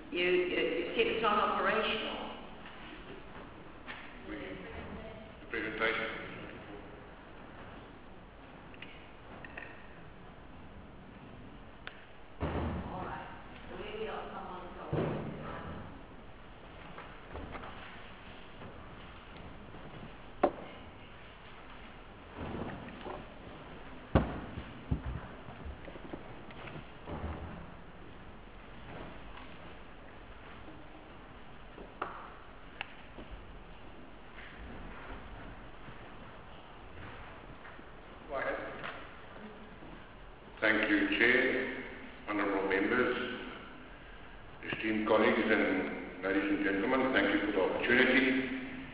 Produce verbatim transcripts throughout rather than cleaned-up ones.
You, you, you said it's not operational. We, the presentation. Thank you, Chair, honourable members, esteemed colleagues and ladies and gentlemen, thank you for the opportunity.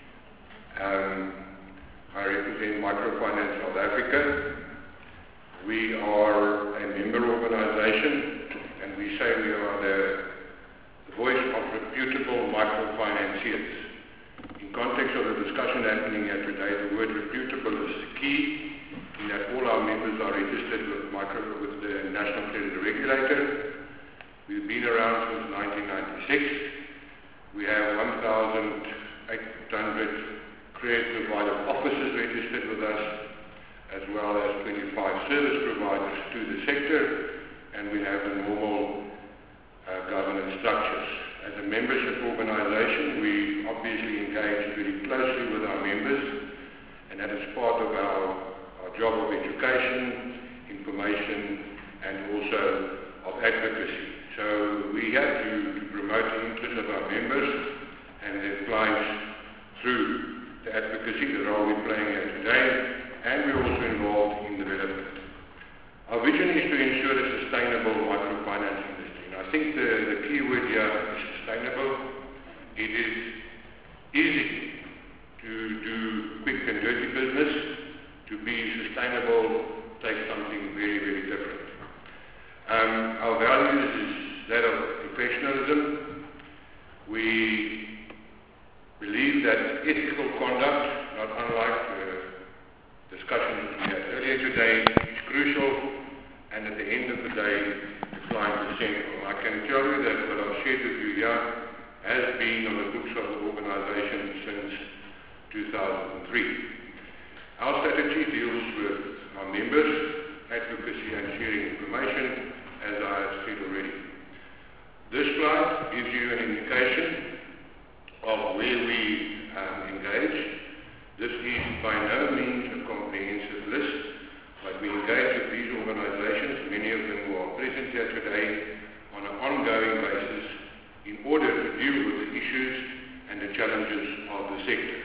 Um, I represent Microfinance South Africa. We are a member organisation and we say we are the, the voice of reputable microfinanciers. In context of the discussion happening here today, the word reputable is key, in that all our members are registered with, micro, with the National Credit Regulator. We've been around since nineteen ninety-six. We have one thousand eight hundred credit provider offices registered with us, as well as twenty-five service providers to the sector, and we have the normal uh, governance structures. As a membership organisation, we obviously engage very closely with our members, and that is part of our our job of education, information, and also of advocacy. So we have to, to promote the interests of our members and their clients through the advocacy, the role we're playing here today, and we're also involved in development. Our vision is to ensure a sustainable microfinance industry. And I think the, the key word here is sustainable. It is easy to do quick and dirty business. To be sustainable takes something very, very different. Um, our values is that of professionalism. We believe that ethical conduct, not unlike the discussions we had earlier today, is crucial, and at the end of the day, the client is central. I can tell you that what I've shared with you here has been on the books of the organisation since two thousand three. Our strategy deals with our members, advocacy and sharing information, as I have said already. This slide gives you an indication of where we um, engage. This is by no means a comprehensive list, but we engage with these organizations, many of them who are present here today, on an ongoing basis in order to deal with the issues and the challenges of the sector.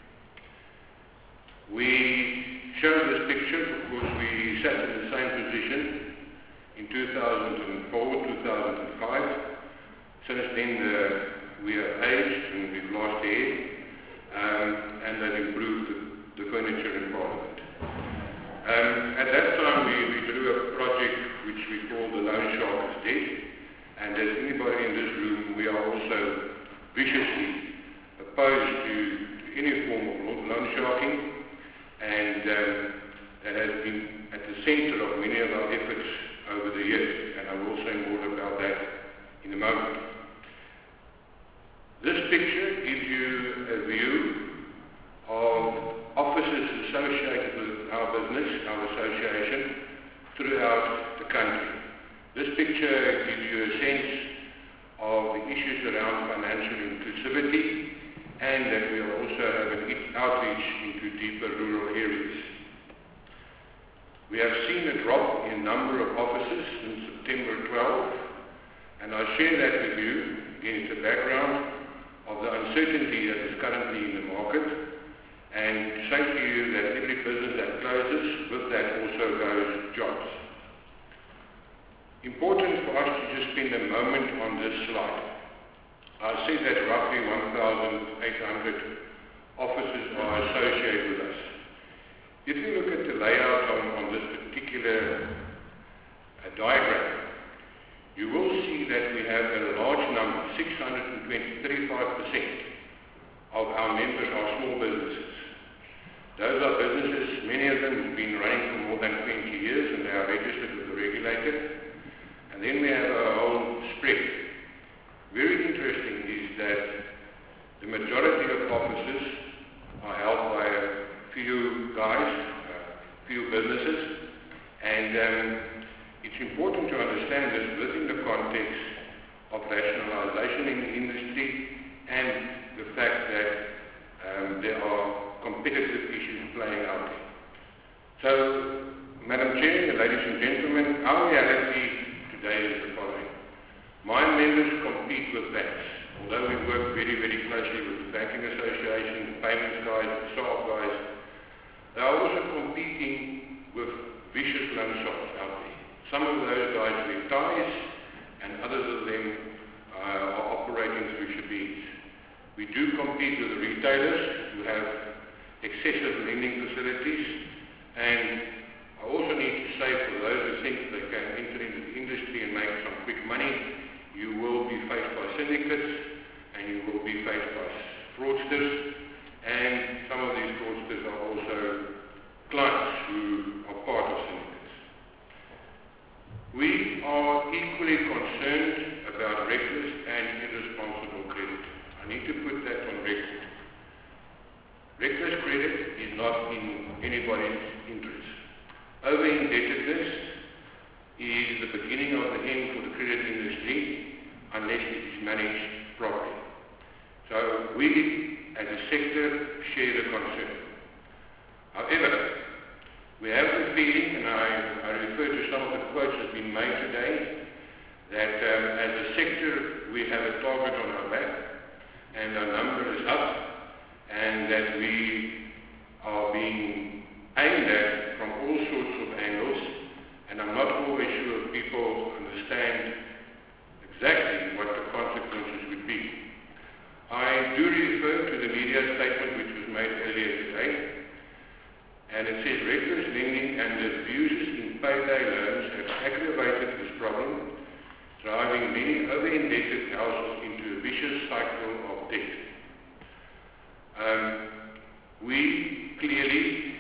We show this picture because we sat in the same position in two thousand four, two thousand five. Since then, uh, we have aged and we've lost hair, um, and they've improved the, the furniture in Parliament. Um, at that time, we, we drew a project which we call the Loan Shark is Dead, and as anybody in this room, we are also viciously opposed to, to any form of loan sharking. And um, that has been at the center of many of our efforts over the years, and I will say more about that in a moment. This picture gives you a view of offices associated with our business, our association, throughout the country. This picture gives you a sense of the issues around financial inclusivity, and that we are also having outreach into deeper rural areas. We have seen a drop in number of offices since September twelfth, and I share that with you against the background of the uncertainty that is currently in the market, and say to you that every business that closes, with that also goes jobs. Important for us to just spend a moment on this slide. I said that roughly one thousand eight hundred offices are associated with us. If you look at the layout on, on this particular uh, diagram, you will see that we have a large number, six hundred twenty, thirty-five percent of our members are small businesses. Those are businesses, many of them have been running for more than twenty years and they are registered with the regulator. And then we have a whole spread. Very majority of offices are held by a few guys, a few businesses, and um, it's important to understand this within the context of rationalization in the industry and the fact that um, there are competitive issues playing out there. So, Madam Chair, ladies and gentlemen, our reality today is the following. My members compete with banks. Although we work very, very closely with the Banking Association, the payments guys, the S A R B guys, they are also competing with vicious loan sharks out there. Some of those guys wear ties, and others of them uh, are operating through shebeens. We do compete with the retailers who have excessive lending facilities, and I also need to say, for those who think they can enter into the industry and make some quick money, you will be faced by syndicates, and you will be faced by fraudsters, and some of these fraudsters are also clients who are part of syndicates. We are equally concerned about reckless and irresponsible credit. I need to put that on record. Reckless credit is not in anybody's interest. Over-indebtedness is the beginning of the end for the credit industry unless it is managed properly. So we, as a sector, share the concern. However, we have the feeling, and I, I refer to some of the quotes that have been made today, that um, as a sector we have a target on our back, and our number is up, and that we are being aimed at from all sorts of angles, and I'm not always sure people understand exactly what the consequences would be. I do refer to the media statement which was made earlier today, and it says reckless lending and abuses in payday loans have aggravated this problem, driving many over-indebted households into a vicious cycle of debt. Um, we clearly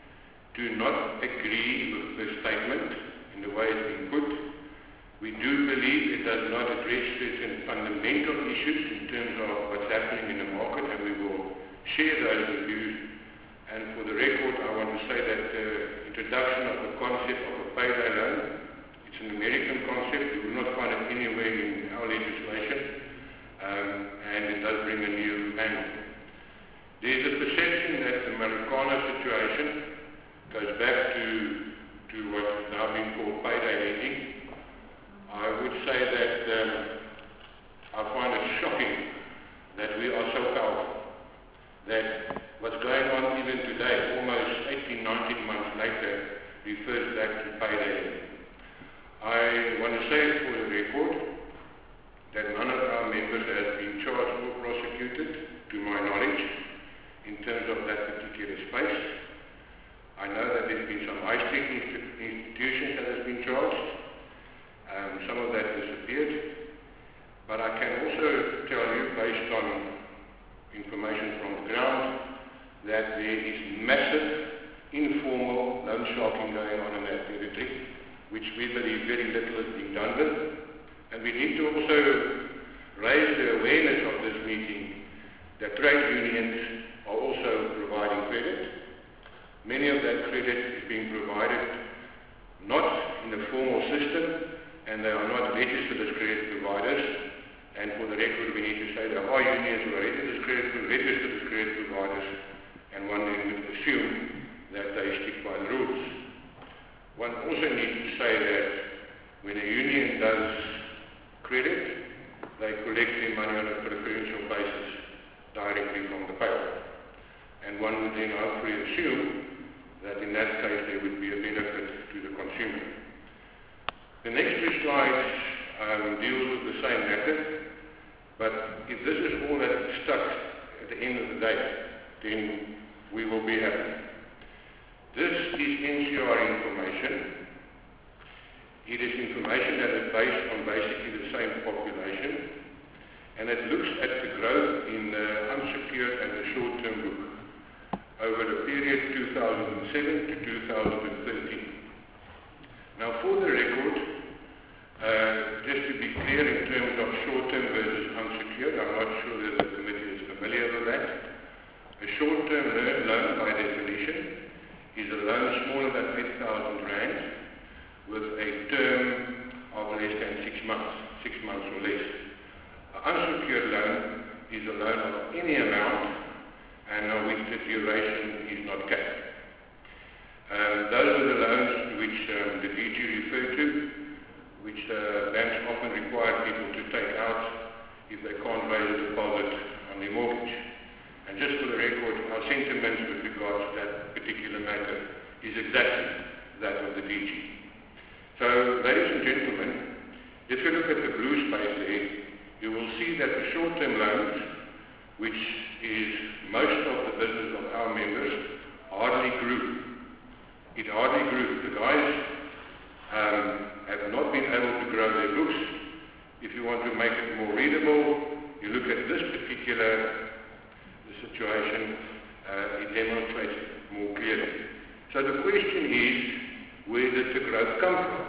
do not agree with this statement in the way it's been put. We do believe it does not address certain fundamental issues in terms of what's happening in the market, and we will share those views. And for the record, I want to say that the introduction of the concept of a payday loan, it's an American concept. You will not find it anywhere in our legislation, um, and it does bring a new angle. There's a perception that the Marikana situation goes back to, to what is now being called payday lending. I would say that um, I find it shocking that we are so powerful, that what's going on even today, almost eighteen, nineteen months later, refers back to payday lending. I want to say for the record that none of our members has been charged or prosecuted, to my knowledge, in terms of that particular space. I know that there's been some high street institutions that has been charged. Um, some of that disappeared. But I can also tell you, based on information from the ground, that there is massive informal loan sharking going on in that territory, which we believe very little is being done with. And we need to also raise the awareness of this meeting that trade unions are also providing credit. Many of that credit is being provided not in a formal system, and they are not registered as credit providers. And for the record, we need to say there are unions who are registered as credit, registered as credit providers, and one then would assume that they stick by the rules. One also needs to say that when a union does credit, they collect their money on a preferential basis directly from the payer. And one would then hopefully assume that in that case there would be a benefit to the consumer. The next two slides um, deals with the same matter, but if this is all that stuck at the end of the day, then we will be happy. This is N C R information. It is information that is based on basically the same population, and it looks at the growth in the unsecured and the short-term book over the period two thousand seven to two thousand thirteen. Now, for the record, uh, just to be clear in terms of short-term versus unsecured, I'm not sure that the committee is familiar short-term loan, by definition, is a loan smaller than eight thousand rand with a term of less than six months, six months or less. An unsecured loan is a loan of any amount and of which the duration is not capped. Um, those are the loans which um, the D G referred to, which uh, banks often require people to take out if they can't raise a deposit on their mortgage. And just for the record, our sentiments with regards to that particular matter is exactly that of the D G. So, ladies and gentlemen, if you look at the blue space there, you will see that the short-term loans, which is most of the business of our members, hardly grew. It hardly grew. The guys um, have not been able to grow their books. If you want to make it more readable, you look at this particular situation, uh, it demonstrates it more clearly. So the question is, where did the growth come from?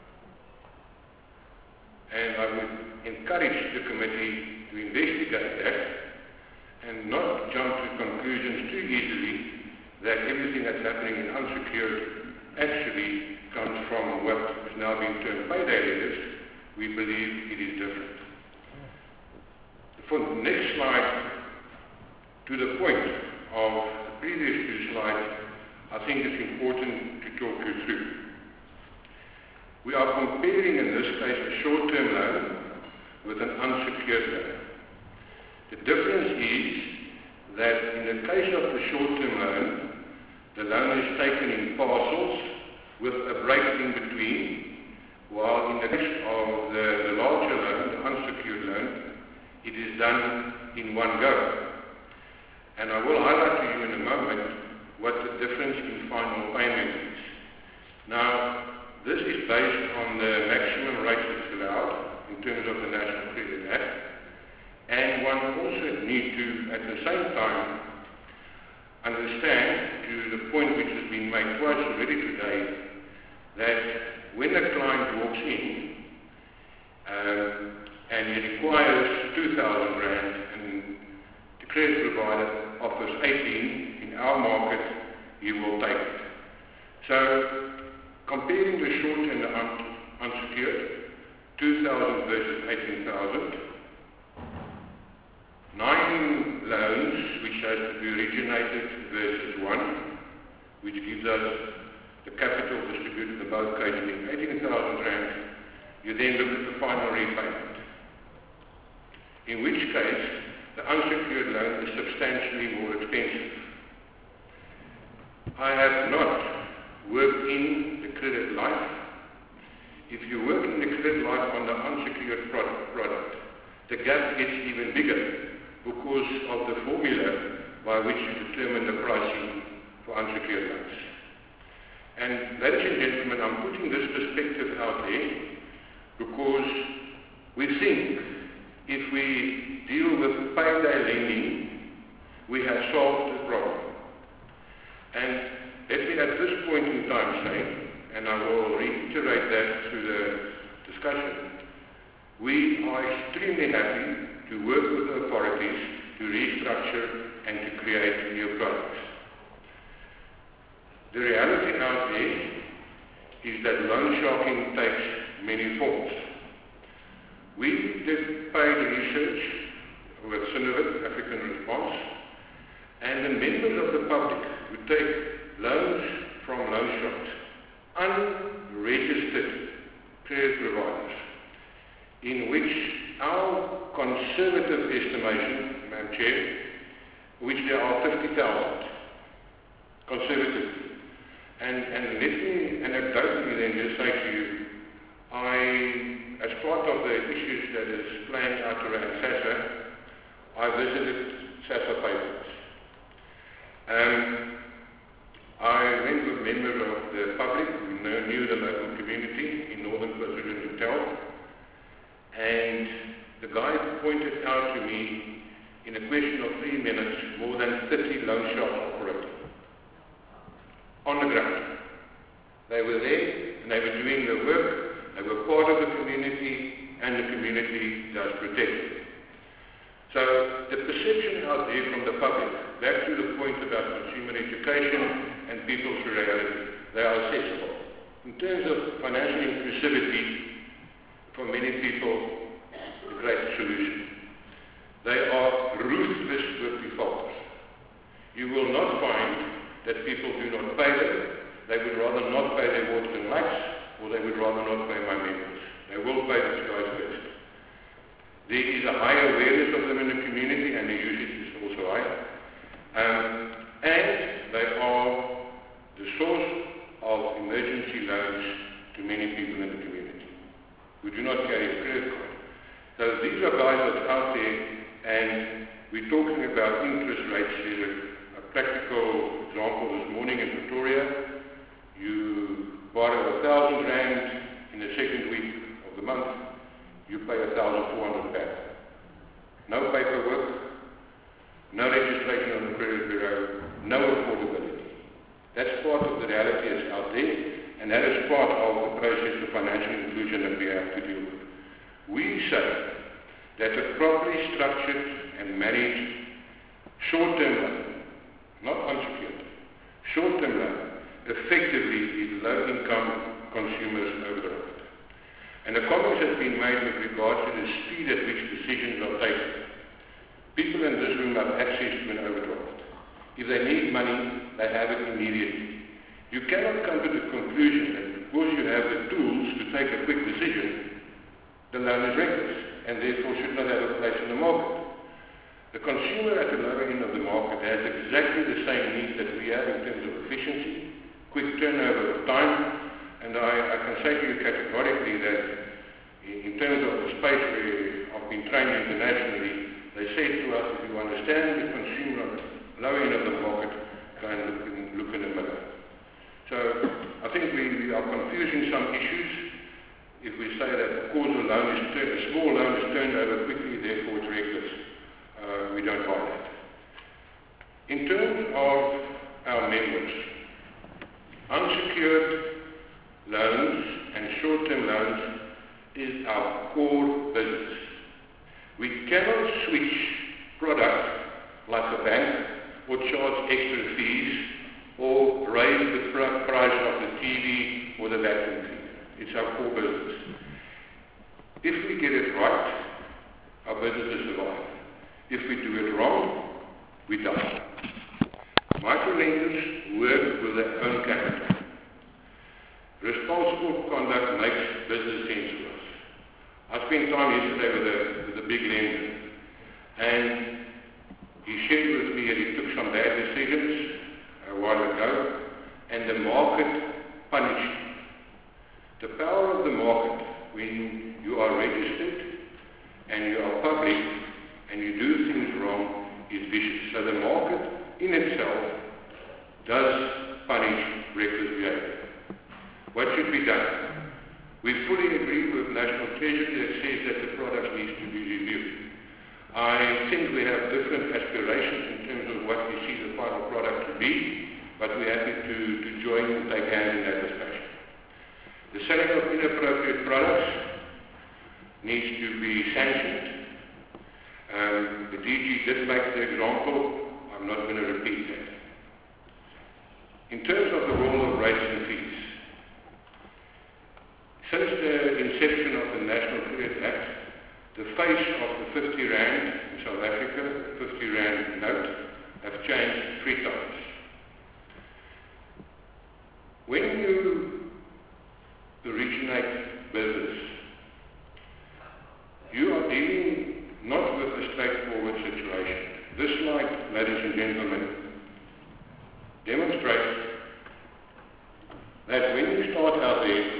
And I would encourage the committee to investigate that and not jump to conclusions too easily that everything that's happening in unsecured actually comes from what is now being termed payday lenders. We believe it is different. For the next slide, to the point of the previous two slides, I think it's important to talk you through. We are comparing in this case a short-term loan with an unsecured loan. The difference is that in the case of the short-term loan, the loan is taken in parcels with a break in between, while in the case of the, the larger loan, the unsecured loan, it is done in one go. And I will highlight to you in a moment what the difference in final payment is. Now, this is based on the maximum rate that's allowed in terms of the National Credit Act. And one also needs to, at the same time, understand, to the point which has been made twice already today, that when a client walks in um, and he requires two thousand rand and the credit provider offers eighteen, in our market, he will take it. So, comparing the short and the un unsecured, two thousand versus eighteen thousand, nine loans which has to be originated versus one, which gives us the capital distributed in both cases being eighteen thousand rand. You then look at the final repayment, in which case the unsecured loan is substantially more expensive. I have not worked in the credit life. If you work in the credit life on the unsecured product, product, the gap gets even bigger because of the formula by which you determine the pricing for unsecured loans. And ladies and gentlemen, I'm putting this perspective out there because we think if we deal with payday lending, we have solved the problem. And let me at this point in time say, and I will reiterate that through the discussion, we are extremely happy to work with the authorities to restructure and to create new products. The reality out there is that loan sharking takes many forms. We did paid research with Synovate, African Response, and the members of the public who take loans from loan sharks, unregistered credit providers, in which our conservative estimation, Madam Chair, which there are fifty thousand, conservative. And, and let me anecdotally then just say to you, I, as part of the issues that is planned out around SASSA, I visited SASSA papers. Um, I went with members of the public who knew the local community in Northern KwaZulu-Natal, and the guy pointed out to me, in a question of three minutes, more than thirty loan sharks operating on the ground. They were there, and they were doing the work, they were part of the community, and the community does protect them. So the perception out there from the public, back to the point about consumer education and people's reality, they are accessible. In terms of financial inclusivity, for many people, the great solution. They are ruthless with defaulters. You will not find that people do not pay them. They would rather not pay their water and lights, or they would rather not pay my members. They will pay these guys first. There is a high awareness of them in the community, and the usage is also high. Um, and they are the source of emergency loans to many people in the community who do not carry a credit card. So these are guys that's out there, and we're talking about interest rates. There's a, a practical example this morning in Pretoria. You borrow a thousand rand in the second week of the month, you pay a thousand four hundred back. No paperwork, no registration on the credit bureau, no affordability. That's part of the reality that's out there, and that is part of the process of financial inclusion that we have to deal with. We say that a properly structured and managed short-term loan, not unsecured, short-term loan, effectively is low-income consumers overdraft. And the comments have been made with regard to the speed at which decisions are taken. People in this room have access to an overdraft. If they need money, they have it immediately. You cannot come to the conclusion that because you have the tools to take a quick decision, the loan is reckless and therefore should not have a place in the market. The consumer at the lower end of the market has exactly the same needs that we have in terms of efficiency, quick turnover of time, and I, I can say to you categorically that in, in terms of the space where I've been trained internationally, they say to us, if you understand the consumer at the lower end of the market, go and look in, look in the mirror. So I think we, we are confusing some issues if we say that because a loan is turned, a small loan is turned over quickly, therefore it's reckless. Uh, we don't buy that. In terms of our members, unsecured loans and short-term loans is our core business. We cannot switch product like a bank or charge extra fees or raise the pr- price of the T V or the vacuum cleaner. It's our core business. If we get it right, our business will survive. If we do it wrong, we die. Microlenders work with their own capital. Responsible conduct makes business sense to us. I spent time yesterday with a, with a big lender, and he shared with me that he took some bad decisions a while ago, and the market punished him. The power of the market, when you are registered and you are public and you do things wrong, is vicious. So the market in itself does punish reckless behavior. What should be done? We fully agree with National Treasury that says that the product needs to be reviewed. I think we have different aspirations in terms of what we see the final product to be, but we're happy to, to join and take hand in that discussion. The selling of inappropriate products needs to be sanctioned. Um, the D G did make the example. I'm not going to repeat that. In terms of the role of rates and fees, since the inception of the National Credit Act, the face of the fifty rand in South Africa, the fifty rand note, have changed three times. When you originate business, you are dealing not with a straightforward situation. This slide, ladies and gentlemen, demonstrates that when you start out there,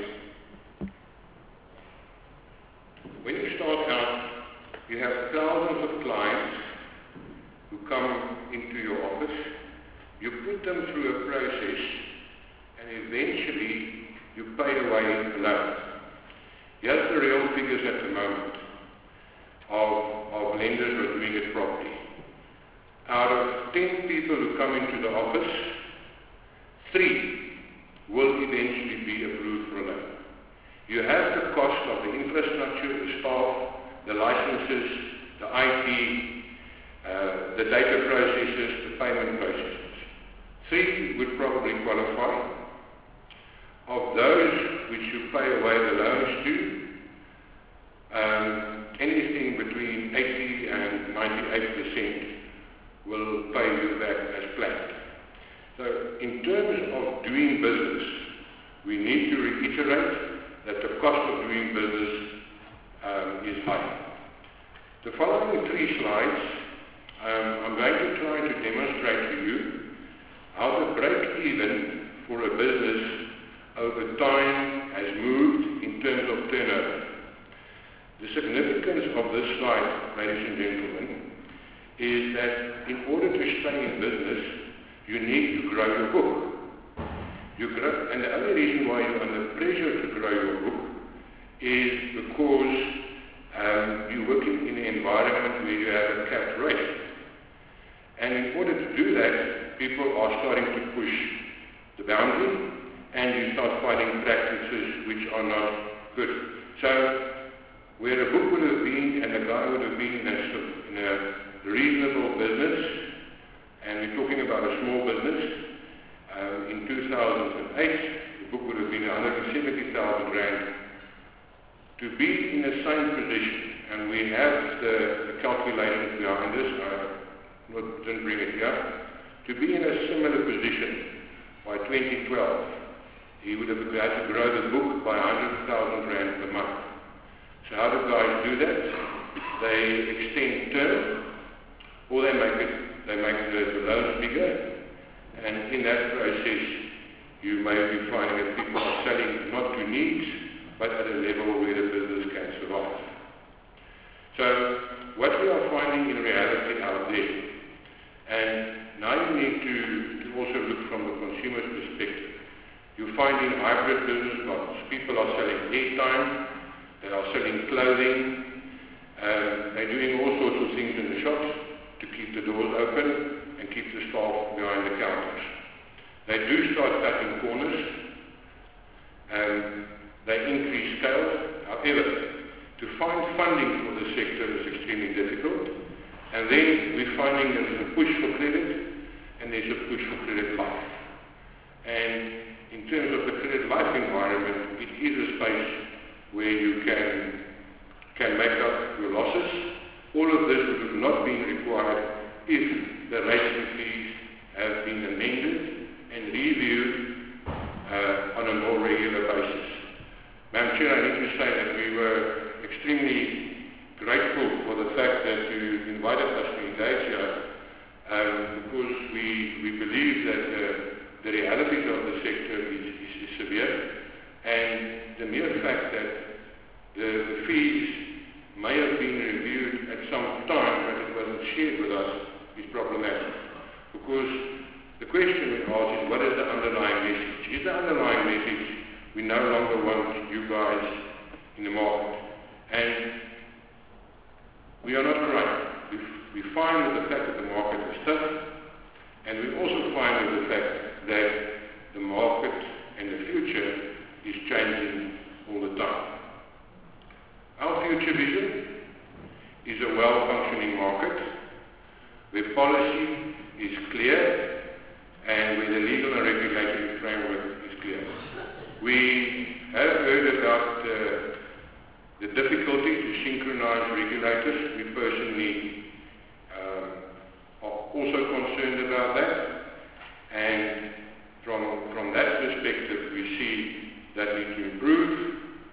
when you start out, you have thousands of clients who come into your office. You put them through a process, and eventually you pay away the loan. Here's the real figures at the moment of, of lenders who are doing it properly. Out of ten people who come into the office, three will eventually be approved for a loan. You have the cost of the infrastructure, the staff, the licenses, the I T, uh, the data processes, the payment processes. Three would probably qualify. Of those which you pay away the loans to, um, anything between eighty and ninety-eight percent will pay you back as planned. So in terms of doing business, we need to reiterate that the cost of doing business um, is high. The following three slides, um, I'm going to try to demonstrate to you how the break-even for a business over time has moved in terms of turnover. The significance of this slide, ladies and gentlemen, is that in order to stay in business, you need to grow your book. You grow, and the only reason why you're under pressure to grow your book is because um, you're working in an environment where you have a capped rate. And in order to do that, people are starting to push the boundary, and you start finding practices which are not good. So, where a book would have been, and a guy would have been in a, in a reasonable business, and we're talking about a small business, um, in two thousand eight, the book would have been one hundred seventy thousand rand. To be in the same position, and we have the, the calculations behind this, I not, didn't bring it here, to be in a similar position by twenty twelve, he would have had to grow the book by one hundred thousand rand per month. So how do guys do that? They extend term, or they make it, they make the, the loans bigger, and in that process, you may be finding that people are selling not to needs, but at a level where the business can survive. So what we are finding in reality out there, and now you need to, to also look from the consumer's perspective. You're finding hybrid business models. People are selling airtime, they are selling clothing, um, they're doing all sorts of things in the shops to keep the doors open and keep the staff behind the counters. They do start cutting corners, and they increase scale. However, to find funding for the sector is extremely difficult. And then we're finding there's a push for credit, and there's a push for credit life. And in terms of the credit life environment, it is a space where you can, can make up your losses. All of this would have not been required if the rates and fees have been amended and reviewed uh, on a more regular basis. Madam Chair, I need to say that we were extremely grateful for the fact that you invited us to engage here, um, because we, we believe that uh, the realities of the sector is, is, is severe, and the mere fact that the, the fees may have been reviewed at some time, but it wasn't shared with us, is problematic. Because the question we ask is, what is the underlying message? Is the underlying message, we no longer want you guys in the market? And we are not right. We, we find that the fact that the market is tough, and we also find that the fact that the market and the future is changing all the time. Our future vision is a well-functioning market where policy is clear and where the legal and regulatory framework is clear. We have heard about uh, the difficulty to synchronize regulators. We personally um, are also concerned about that, and from, from that perspective we see that need to improve.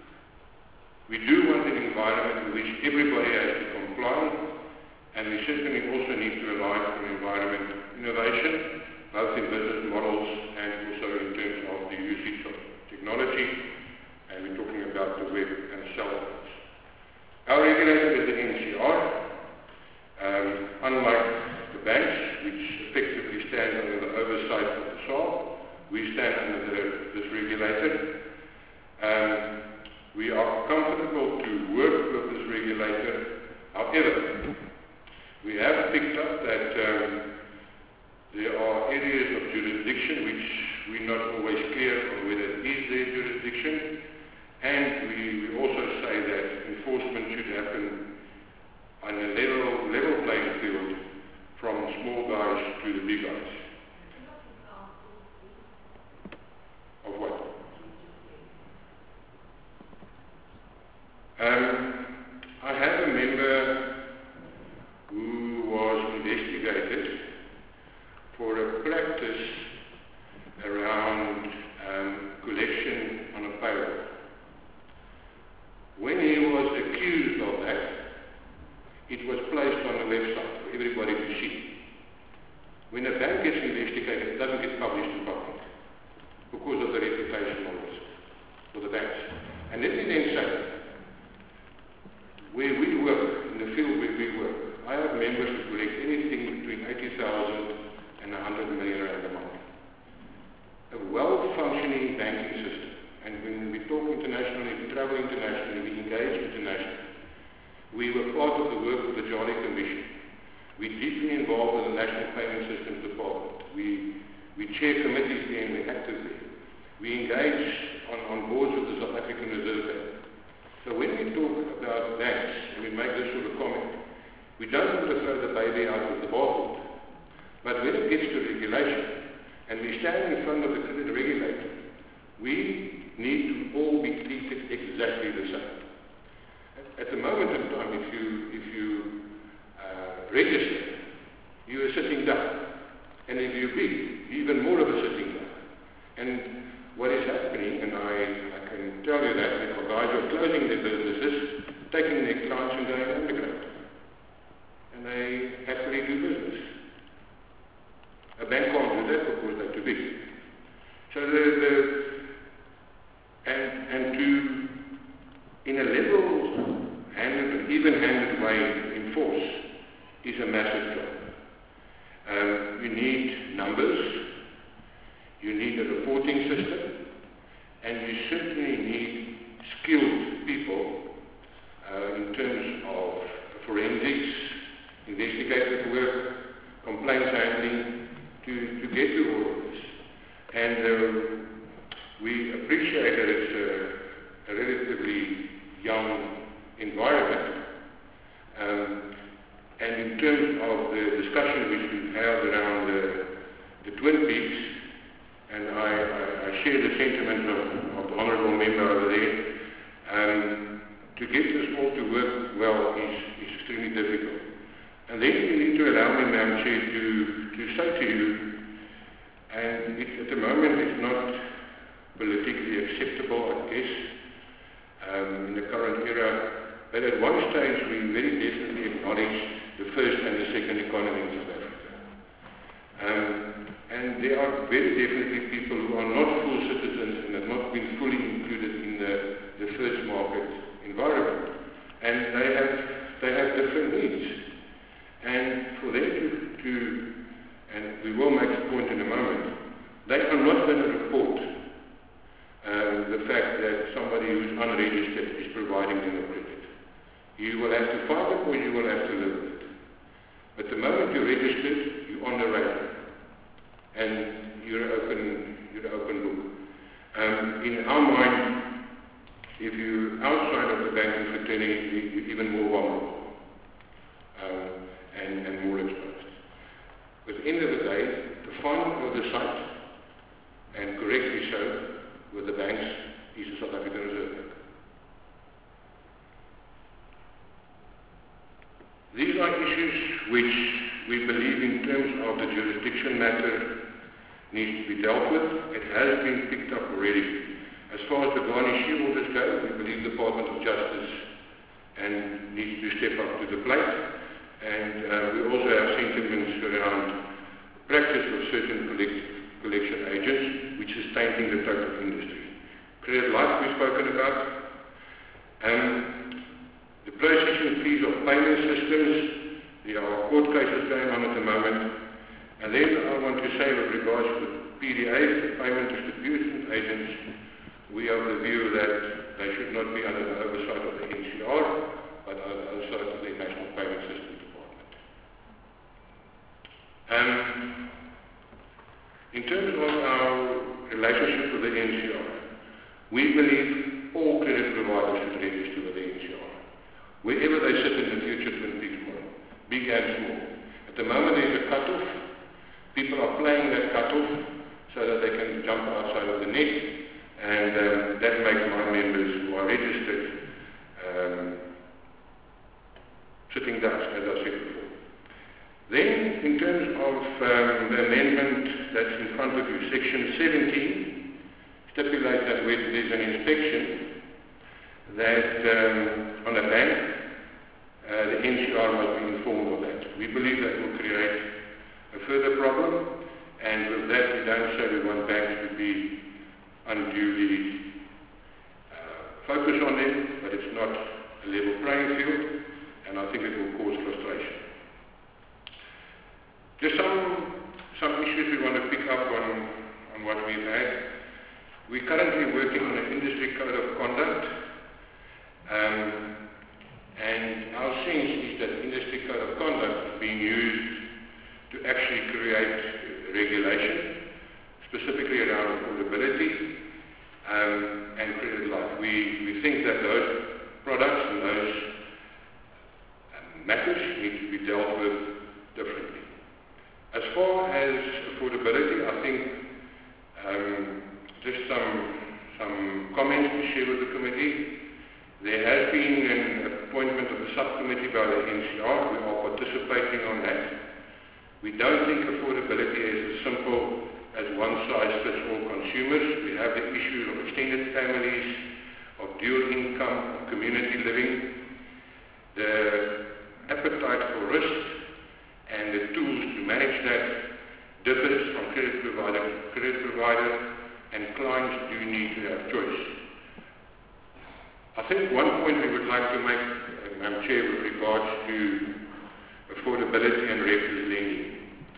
We do want an environment in which everybody has to comply, and we certainly also need to align for environment innovation, both in business models and also in terms of the usage of technology, and we're talking about the web and cell phones. Our regulator is the N C R. Um, unlike the banks, which effectively stand under the oversight of the S A R, we stand under the, this regulator. Um, we are comfortable to work with this regulator. However, we have picked up that um, there are areas of jurisdiction which we're not always clear on whether it is their jurisdiction, and we, we also say that enforcement should happen on a level, level playing field small guys to the big guys. Of what? Um, I have a member who was investigated for a practice around um, collection on a payroll. When he was accused of that, it was placed on the website for everybody to see. When a bank gets investigated, it doesn't get published in public because of the reputational risk for the banks. And let me then say, where we work, in the field where we work, I have members who collect anything between eighty thousand and one hundred million rand a month. A well-functioning banking system. And when we talk internationally, we travel internationally, we engage internationally. We were part of the work of the Jolly Commission. We're deeply involved with the National Payment Systems Department. We, we chair committees there and we're active there. We engage on, on boards with the South African Reserve Bank. So when we talk about banks and we make this sort of comment, we don't want to throw the baby out with the bathwater. But when it gets to regulation, and we stand in front of the credit regulator, we need to all be treated exactly the same. At, at the moment in time, if you, if you uh, register, you are sitting down. And if you bid, even more of a sitting down. And what is happening, and I, I can tell you that, there are guys who are closing their businesses, taking their clients and going underground. And they happily do business. A bank can't do that because they're too big. So the, the and, and to, in a level-handed, even-handed way, enforce is a massive job. Um, you need numbers, you need a reporting system, and you certainly need skilled people uh, in terms of forensics, investigative work, complaints handling, to, to get to all of this. And uh, we appreciate that it's a, a relatively young environment. Um, and in terms of the discussion which we've held around the, the Twin Peaks, and I, I, I share the sentiments of, of the Honourable Member over there, um, to get this all to work well is, is extremely difficult. And then you need to allow me, Madam Chair, to, to say to you, and it, at the moment it's not politically acceptable, I guess, um, in the current era, but at one stage we very definitely acknowledged the first and the second economy in South Africa. Um, and there are very definitely people who are not full citizens and have not been fully included in the, the first market environment. And they have, they have different needs. And for them to, to, and we will make a point in a moment, they are not going to report um, the fact that somebody who's unregistered is providing them a credit. You will have to fight it or you will have to live with it. But the moment you're registered, you're on the radar. And you're an open, you're an open book. Um, in our mind, if you're outside of the banking fraternity, you're even more vulnerable um, and, and more exposed. But at the end of the day, the fund of the site, and correctly so, with the banks, is the South African Reserve Bank. These are issues which we believe in terms of the jurisdiction matter needs to be dealt with. It has been picked up already. As far as the garnish shareholders go, we believe the Department of Justice and needs to step up to the plate. And uh, we also have sentiments around practice of certain collect collection agents, which is tainting the total industry. Credit life we've spoken about. Um, the processing fees of payment systems, there are court cases going on at the moment. And then I want to say with regards to P D As, the payment distribution agents, we are of the view that they should not be under the oversight of the N C R, but under the oversight of the National Payment Systems Department. Um, in terms of our relationship with the N C R, we believe all credit providers should register with the N C R, wherever they sit in the future Twin Peaks model, big and small. At the moment there's a cut-off. People are playing that cut-off so that they can jump outside of the net, and um, that makes my members who are registered um, sitting ducks, as I said before. Then, in terms of um, the amendment that's in front of you, Section seventeen stipulates that when there's an inspection, that um, on a bank, uh, the N C R must be informed of that. We believe that will create a further problem, and with that we don't say we want banks to be unduly uh, focused on them, but it's not a level playing field, and I think it will cause frustration. Just some, some issues we want to pick up on, on what we've had. We're currently working on an industry code of conduct, um, and our sense is that industry code of conduct is being used to actually create regulation, specifically around affordability um, and credit life. We, we think that those products and those um, matters need to be dealt with differently. As far as affordability, I think um, just some, some comments to share with the committee. There has been an appointment of a subcommittee by the N C R. We are participating on that. We don't think affordability is as simple as one-size-fits-all consumers. We have the issues of extended families, of dual income, of community living, the appetite for risk, and the tools to manage that differs from credit provider to credit provider, and clients do need to have choice. I think one point we would like to make, uh, Madam Chair, with regards to affordability and reckless lending.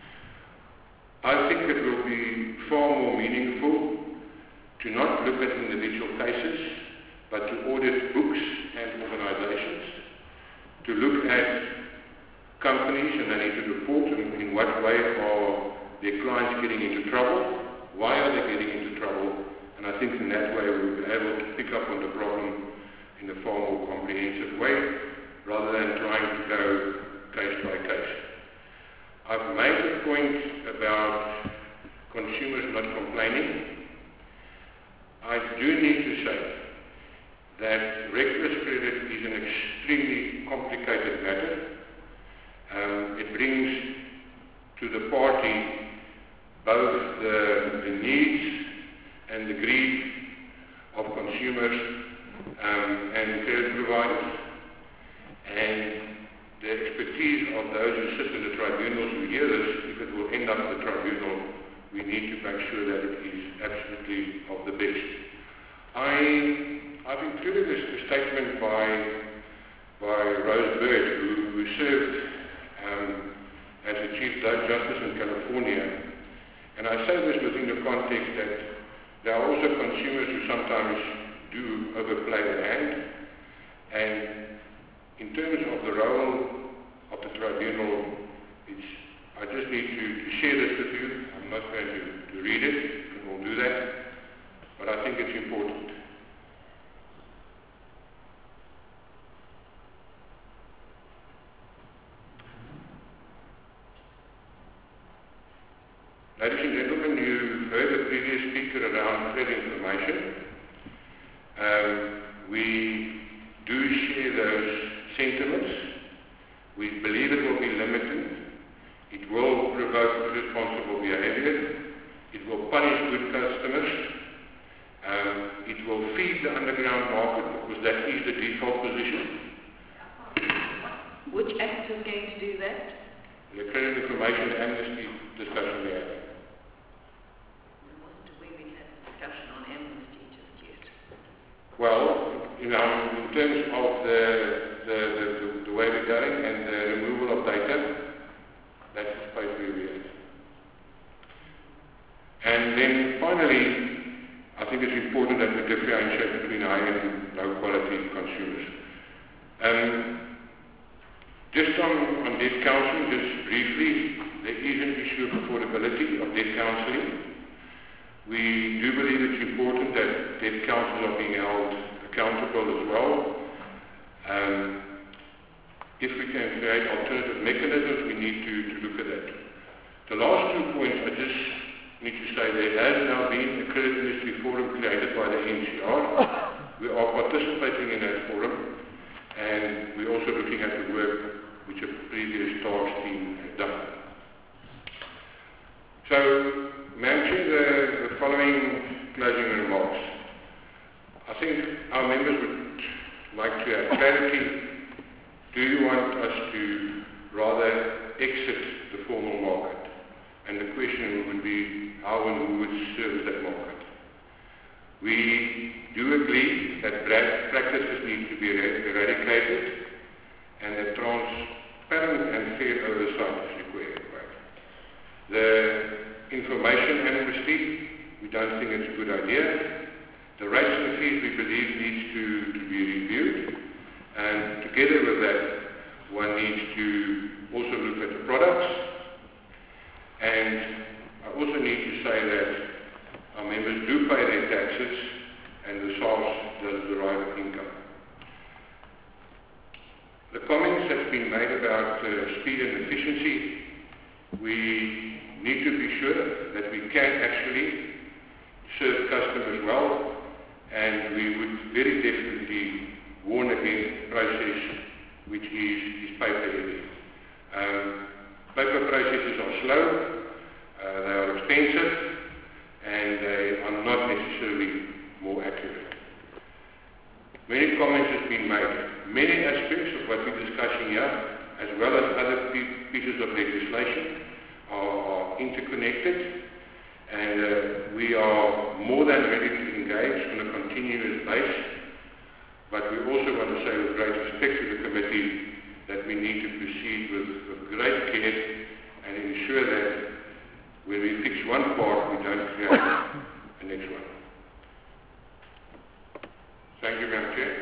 I think it will be far more meaningful to not look at individual cases, but to audit books and organizations, to look at companies, and they need to report in, in what way are their clients getting into trouble, why are they getting into trouble, and I think in that way we'll be able to pick up on the problem in a far more comprehensive way, rather than trying to go case by case. I've made a point about consumers not complaining. I do need to say that reckless credit is an extremely complicated matter. Um, it brings to the party both the, the needs and the greed of consumers um, and credit providers, and the expertise of those who sit in the tribunals who hear this. If it will end up at the tribunal, we need to make sure that it is absolutely of the best. I, I've included a statement by, by Rose Bird, who, who served um, as the Chief Justice in California. And I say this within the context that there are also consumers who sometimes do overplay the hand. And in terms of the role of the tribunal, it's, I just need to, to share this with you. I'm not going to, to read it, you can all do that, but I think it's important. Ladies and gentlemen, you heard the previous speaker around credit information. Um, we do share those sentiments. We believe it will be limited. It will provoke irresponsible behavior. It will punish good customers. Um, it will feed the underground market, because that is the default position. Which act is going to do that? The credit information amnesty discussion we had. There wasn't a way we had a discussion on amnesty just yet. Well, you know, in terms of the, the, the, the way we're going and the removal of data, that's the space where we are. And then finally, I think it's important that we differentiate between high and low quality consumers. Um, just on, on debt counselling, just briefly, there is an issue of affordability of debt counselling. We do believe it's important that debt counsellors are being held accountable as well. Um, if we can create alternative mechanisms, we need to, to look The last two points I just need to say, there has now been a credit industry forum created by the N C R. We are participating in that forum, and we're also looking at the work which a previous task team has done. So, mentioning the, the following closing remarks. I think our members would like to have clarity. Do you want us to rather exit the formal market? And the question would be, how and who would service that market? We do agree that practices need to be eradicated and that transparent and fair oversight is required. The information amnesty, we don't think it's a good idea. The rates and fees, we believe, needs to, to be reviewed. And together with that, one needs to also look at the products. And I also need to say that our members do pay their taxes and the S A R S does derive income. The comments that's been made about uh, speed and efficiency, we need to be sure that we can actually serve customers well, and we would very definitely warn against process which is, is paper heavy. Um, paper processes are slow, uh, they are expensive, and they are not necessarily more accurate. Many comments have been made. Many aspects of what we're discussing here, as well as other pe- pieces of legislation, are, are interconnected, and uh, we are more than ready to engage on a continuous basis. But we also want to say with great respect to the committee that we need to proceed with, with great care and ensure that when we fix one part, we don't create the next one. Thank you, Madam Chair.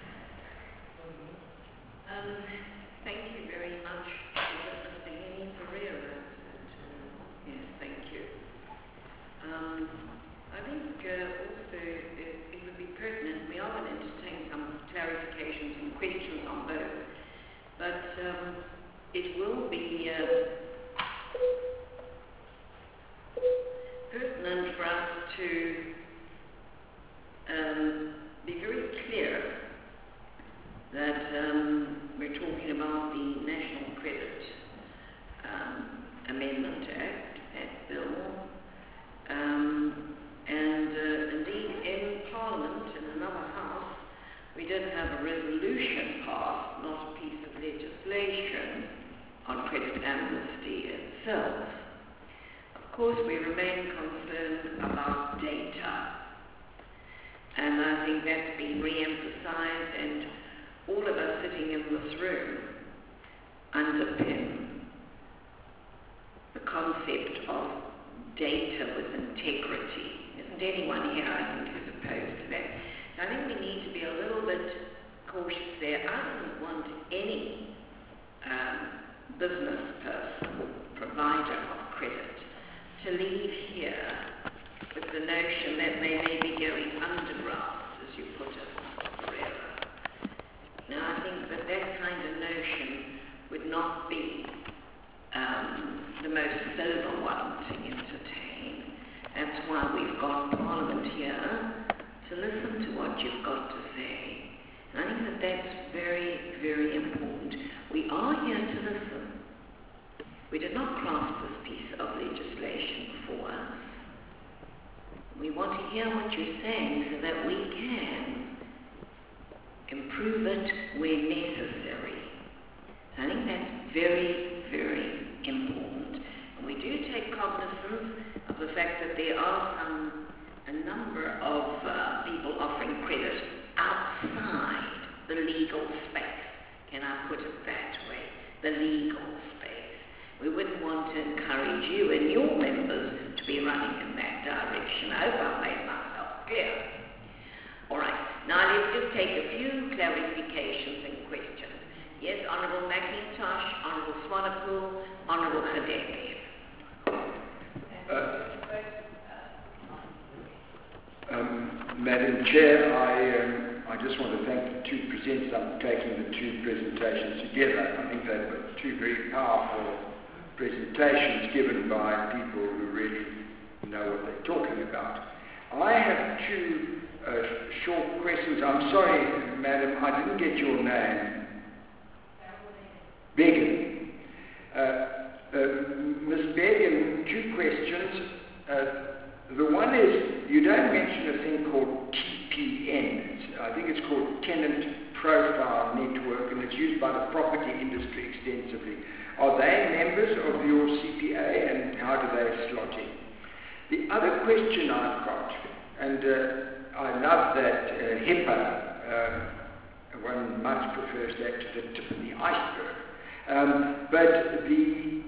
Um, thank you very much, Mister Lenny Ferreira. And, uh, yes, thank you. Um, I think uh, also it, it would be pertinent, we are going to entertain some clarifications and questions on both, but um, it will be uh, pertinent for us to um, be very clear that um, we're talking about the National Credit um, Amendment Act, that bill, um, and uh, indeed in Parliament, in another house, we did have a resolution passed, not a piece of legislation, on credit amnesty itself. Of course, we remain concerned about data, and I think that's been re-emphasized, and all of us sitting in this room underpin the concept of data with integrity. Isn't anyone here, I think, who's opposed to that? So I think we need to be a little bit cautious there. I don't want any um, business person, provider of credit, to leave here with the notion that they may be going underground, as you put it, Mister Ferreira. Now, I think that that kind of notion would not be um, the most sober one to entertain. That's why we've got Parliament here, to listen to what you've got to say. And I think that that's very, very important. We are here to listen. We did not craft this piece of legislation for us. We want to hear what you're saying so that we can improve it where necessary. I think that's very, very important. And we do take cognizance of the fact that there are some, a number of uh, people offering credit outside the legal space. Can I put it that way? The legal space. We wouldn't want to encourage you and your members to be running in that direction. I hope I've made myself clear. All right. Now let's just take a few clarifications and questions. Yes, Honourable McIntosh, Honourable Swanepoel, Honourable Hideki. Uh, um, Madam Chair, I, um, I just want to thank the two presenters for taking the two presentations together. I think they were two very powerful presentations given by people who really know what they're talking about. I have two uh, short questions. I'm sorry, madam, I didn't get your name. Began. Uh, uh, Miz Began, two questions. Uh, the one is, you don't mention a thing called T P N. It's, I think it's called Tenant Profile Network, and it's used by the property industry extensively. Are they members of your C P A, and how do they slot in? The other question I've got, and uh, I love that uh, HIPAA, um, one much prefers that to the tip of the iceberg. Um, but the,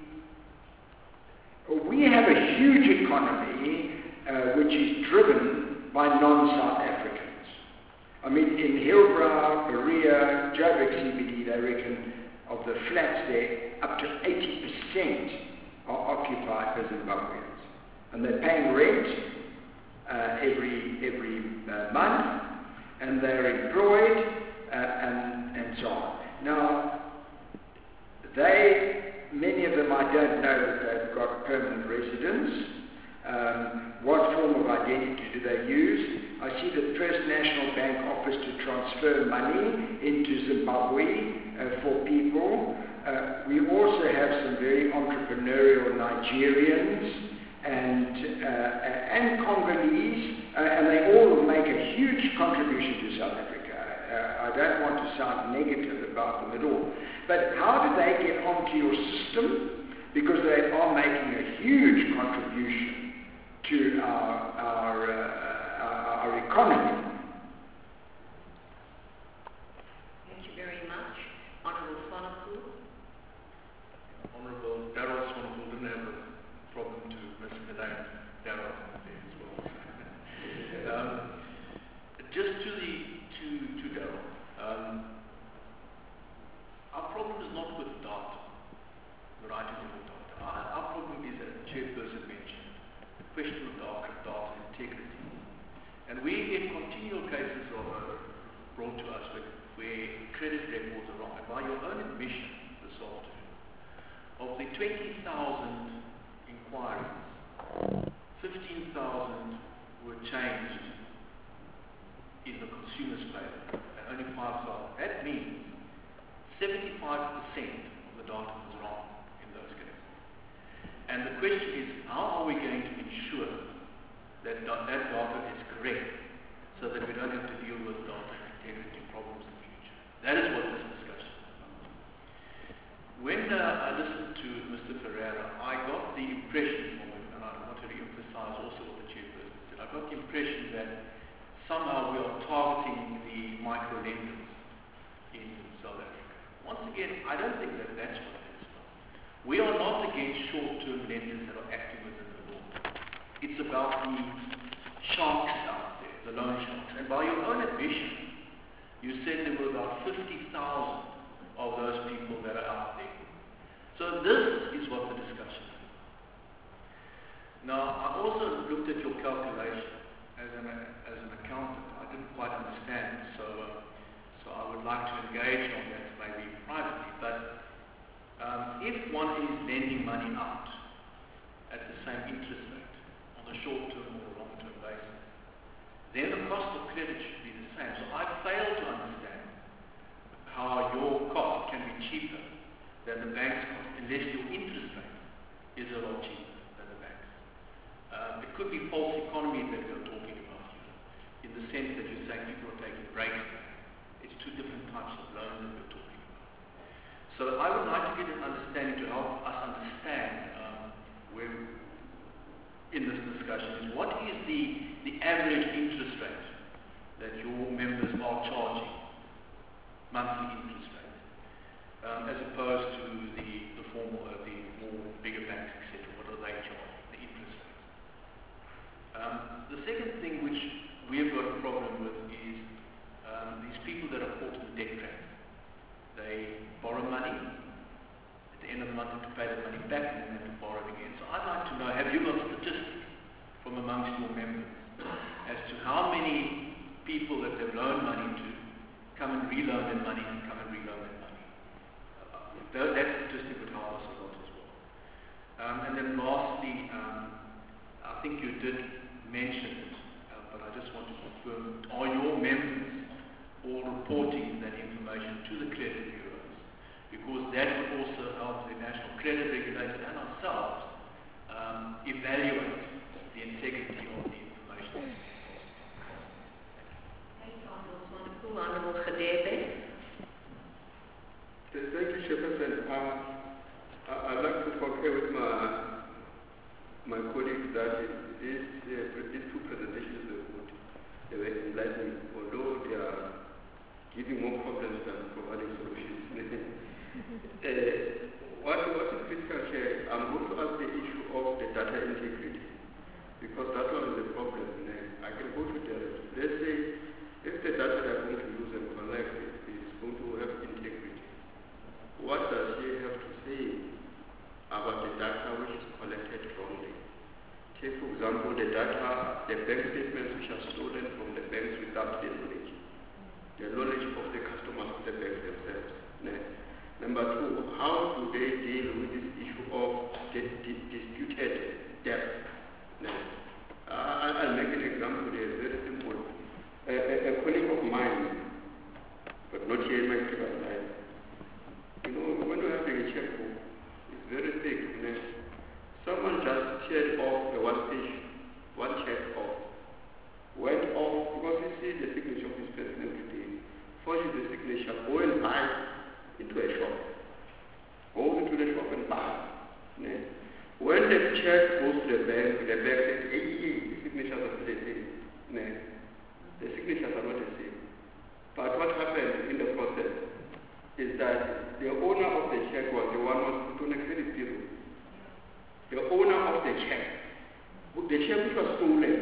we have a huge economy uh, which is driven by non-South Africans. I mean, in Hillbrow, Berea, Joburg C B D, they reckon of the flats there, up to eighty percent are occupied by Zimbabweans. And they're paying rent uh, every, every uh, month, and they're employed, uh, and, and so on. Now, they, many of them, I don't know that they've got permanent residence. Um, what form of identity do they use? I see that First National Bank offers to transfer money into Zimbabwe uh, for people. Uh, we also have some very entrepreneurial Nigerians and, uh, and Congolese, uh, and they all make a huge contribution to South Africa. Uh, I don't want to sound negative about them at all. But how do they get onto your system? Because they are making a huge contribution to our, our, uh, our, our economy. Thank you very much. Honourable Swanepoel. Honourable Darryl Swanepoel didn't have a problem to miss the name Darryl there as well. um, just to the to to Darryl, um, our problem is not with data, the writing of the data. Our, our problem is, as the chairperson mentioned, the question of data, data integrity. And we get continual cases of uh, brought to us where, where credit records are wrong. And by your own admission this afternoon, of the twenty thousand inquiries, fifteen thousand were changed in the consumer's favor, and only five thousand. That means seventy-five percent of the data was wrong in those cases. And the question is, how are we going to ensure that that data is correct so that we don't have to deal with data integrity problems in the future? That is what this discussion is about. When uh, I listened to Mister Ferreira, I got the impression from him, and I want to re-emphasize also what the chairperson said, I got the impression that somehow we are targeting the micro-lenders in South Africa. Once again, I don't think that that's what it is about. We are not against short-term lenders that are acting within the law. It's about the sharks out there, the loan sharks. And by your own admission, you said there were about fifty thousand of those people that are out there. So this is what the discussion is about. Now, I also looked at your calculation as an, as an accountant. I didn't quite understand, so uh, so I would like to engage on that maybe privately. But um, if one is lending money out at the same interest rate on a short-term or a long-term basis, then the cost of credit should be the same. So I fail to understand how your cost can be cheaper than the bank's cost unless your interest rate is a lot cheaper than the bank's. Um, it could be false economy that you're talking about here, in the sense that you're saying people are taking breaks. It's two different types of loans that we're talking about. So I would like to get an understanding to help us understand um, where in this discussion is what is the, the average interest rate that your members are charging, monthly interest rate, um, as opposed to the, the formal, uh, the more bigger banks, et cetera. What are they charging, the interest rate? Um, the second thing which we have got a problem with is um, these people that are caught in debt trap. They borrow money, at the end of the month to pay the money back, and then have to borrow it again. So I'd like to know, have you got statistics from amongst your members as to how many people that they've loaned money to come and reloan their money and come and reloan their money? Uh, that statistic would help us a lot as well. think you did mention it, uh, but I just want to confirm, are your members all reporting that information to the credit bureaus? Because that would also help the National Credit Regulator and ourselves um, evaluate the integrity of the information. Honourable Khadebe. Thank you, Chairperson. Uh, I'd like to concur with my my colleagues that these uh, these two presentations were good. They were enlightening, although they are giving more problems than providing solutions. uh, what what is critical here? I'm going to ask the issue of the data integrity, because that one is a problem. I can go to the let's say if the data they are going to use and collect is going to have integrity, what does she have to say about the data which is collected wrongly? Take, for example, the data, the bank statements which are stolen from the banks without their knowledge, the knowledge of the customers of the banks themselves. Number two, how do they deal with this issue of the, the disputed debt? Uh, I'll make an example there, very simple. A, a, a colleague of mine, but not here in my private life, you know, when you're having a checkbook, it's very thick. You know? Someone just teared off the one page, one check off, went off, because you see the signature of this person every day, forges the signature, go and buy into a shop. Go into the shop and buy. You know? When the check goes to the bank, the bank says, hey, hey, the signatures are still the same. You know? The signatures are not the same. But what happened in the process is that the owner of the check was the one who was put on a credit bureau. The owner of the check, the check which was stolen,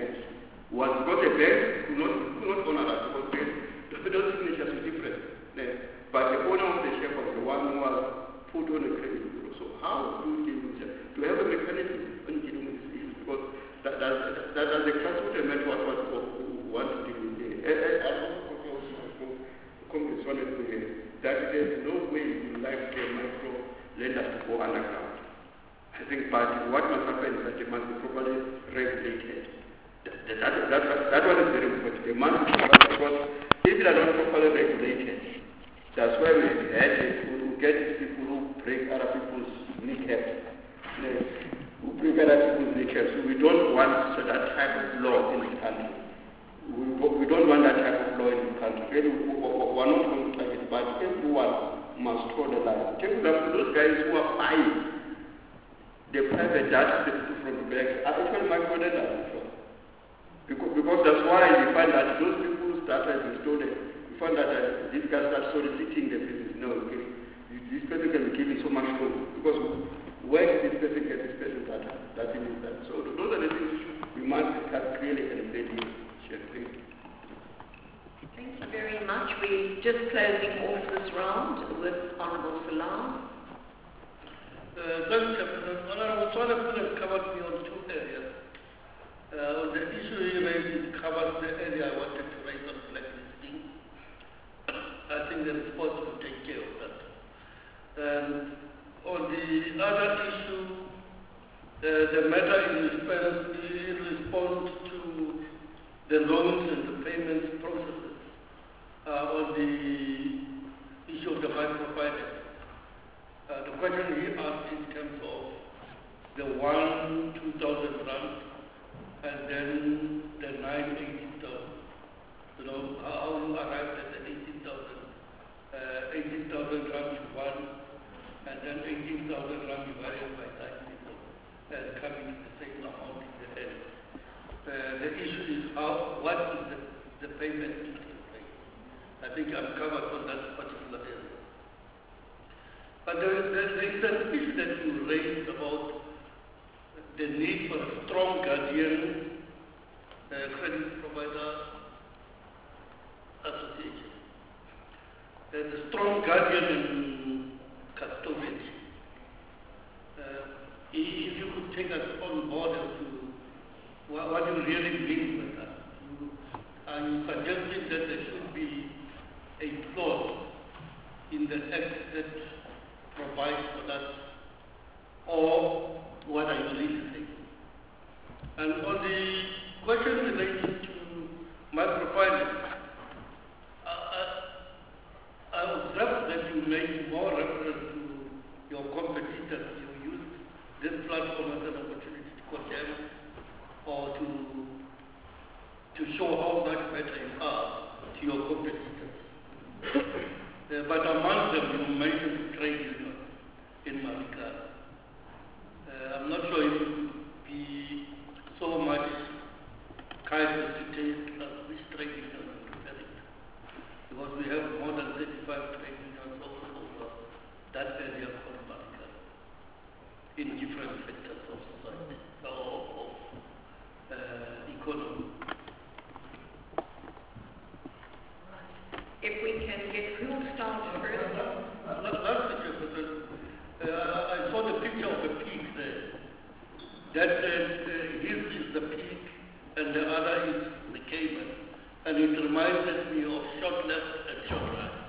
was because the bank could not, could not honor that because the, those signatures were different. But the owner of the check was the one who was put on a credit bureau. So how do you deal with that? Do you have a mechanism when dealing with this issue? Because that, that, that, that's the class what I meant what what want to deal with it. I also Congress wanted to hear that there's no way you like the micro lenders to go underground. I think, but what must happen is that they must be properly regulated. That, that, that, that, that one is very important. They must be properly, because if they are not properly regulated, that's why we had to get people who break other people's kneecaps, who break other people's kneecaps. So we don't want so that type of law in this country. We, we don't want that type of law in this country. We, we're not going to like it, but everyone must draw the line. Take for example, those guys who are buying the private data the people from the banks are actually micro-lenders. Because, because that's why you find that those people's data is stolen. You find that uh, these guys start soliciting the business. No, okay, you, this person can be given so much loan. Because where did this person get this person's data? That is that. So those are the things we must discuss clearly and clearly. Thank you. Thank you very much. We're just closing off this round with Honourable Salam. Uh, thank you, Chairperson. Honourable Swallow has covered me on two areas. Uh, on the issue he raised, it covers the area I wanted to raise on blacklisting. I think the response will take care of that. And on the other issue, uh, the matter in response, in response to the loans and the payments processes uh, on the issue of the microfinance. Uh, the question he asked in terms of the one, two thousand rand, and then the nine, eighteen thousand. You know, how you arrived at the eighteen thousand, uh, eighteen thousand rand to one, and then eighteen thousand rand divided by nine people, and coming to the same amount in the end. Uh, the issue is how, what is the, the payment interest rate? I think I'm covered on that particular area. But there, there, there is an issue that you raised about the need for a strong guardian uh, credit provider association. There's a strong guardian in custodian. Uh, if you could take us on board as to what, what you really mean with that. You, are you suggesting that there should be a clause in the act that provides for that, or what are you really saying? platform as an opportunity to condemn or to to show how much better you are to your competitors. uh, but among them, you mentioned trade union in Marikana. Uh, I'm not sure if you could be so much kind as to take uh, which trade union you're referring to. Because we have more than thirty-five trade unions all over that area called Marikana in different sectors of society, or of uh, economy. If we can get, who will start first? La- Last picture, uh, I I saw the picture of a pig there. That says uh, his is the pig and the other is the cayman. And it reminded me of short left and short right.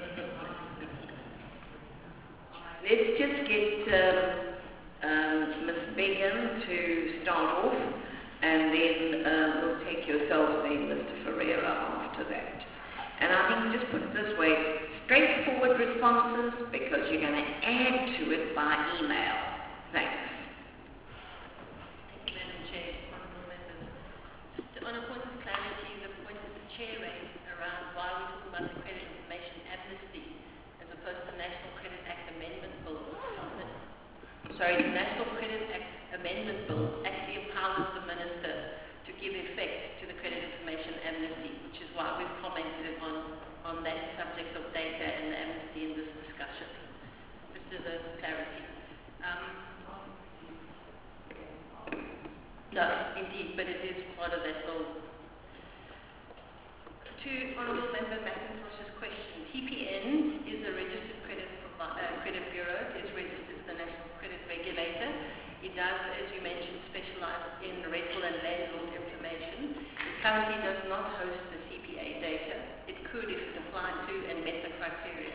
Let's just get um, um, Miss Begum to start off, and then um, we'll take yourself then, Mister Ferreira, after that. And I think just put it this way, straightforward responses, because you're going to add to it by email. Thanks. Thank you, Madam Chair. Honourable members. Just on a point of clarity, the point that the Chair raised around why we talk about the Credit Information Amnesty as opposed to the National Credit Act Amendment Bill. Sorry, the National Credit Act Amendment Bill actually empowers the Minister to give effect to the Credit Information Amnesty, which is why we've commented on, on that subject of data and the amnesty in this discussion. Just as a clarity. Um, no, indeed, but it is part of that bill. To Honourable Member McIntosh's question, T P N is a registered credit, provi- uh, credit bureau. It is registered as the National Credit Regulator. It does, as you mentioned, specialize in rental and landlord information. It currently does not host the C P A data. It could if it applied to and met the criteria.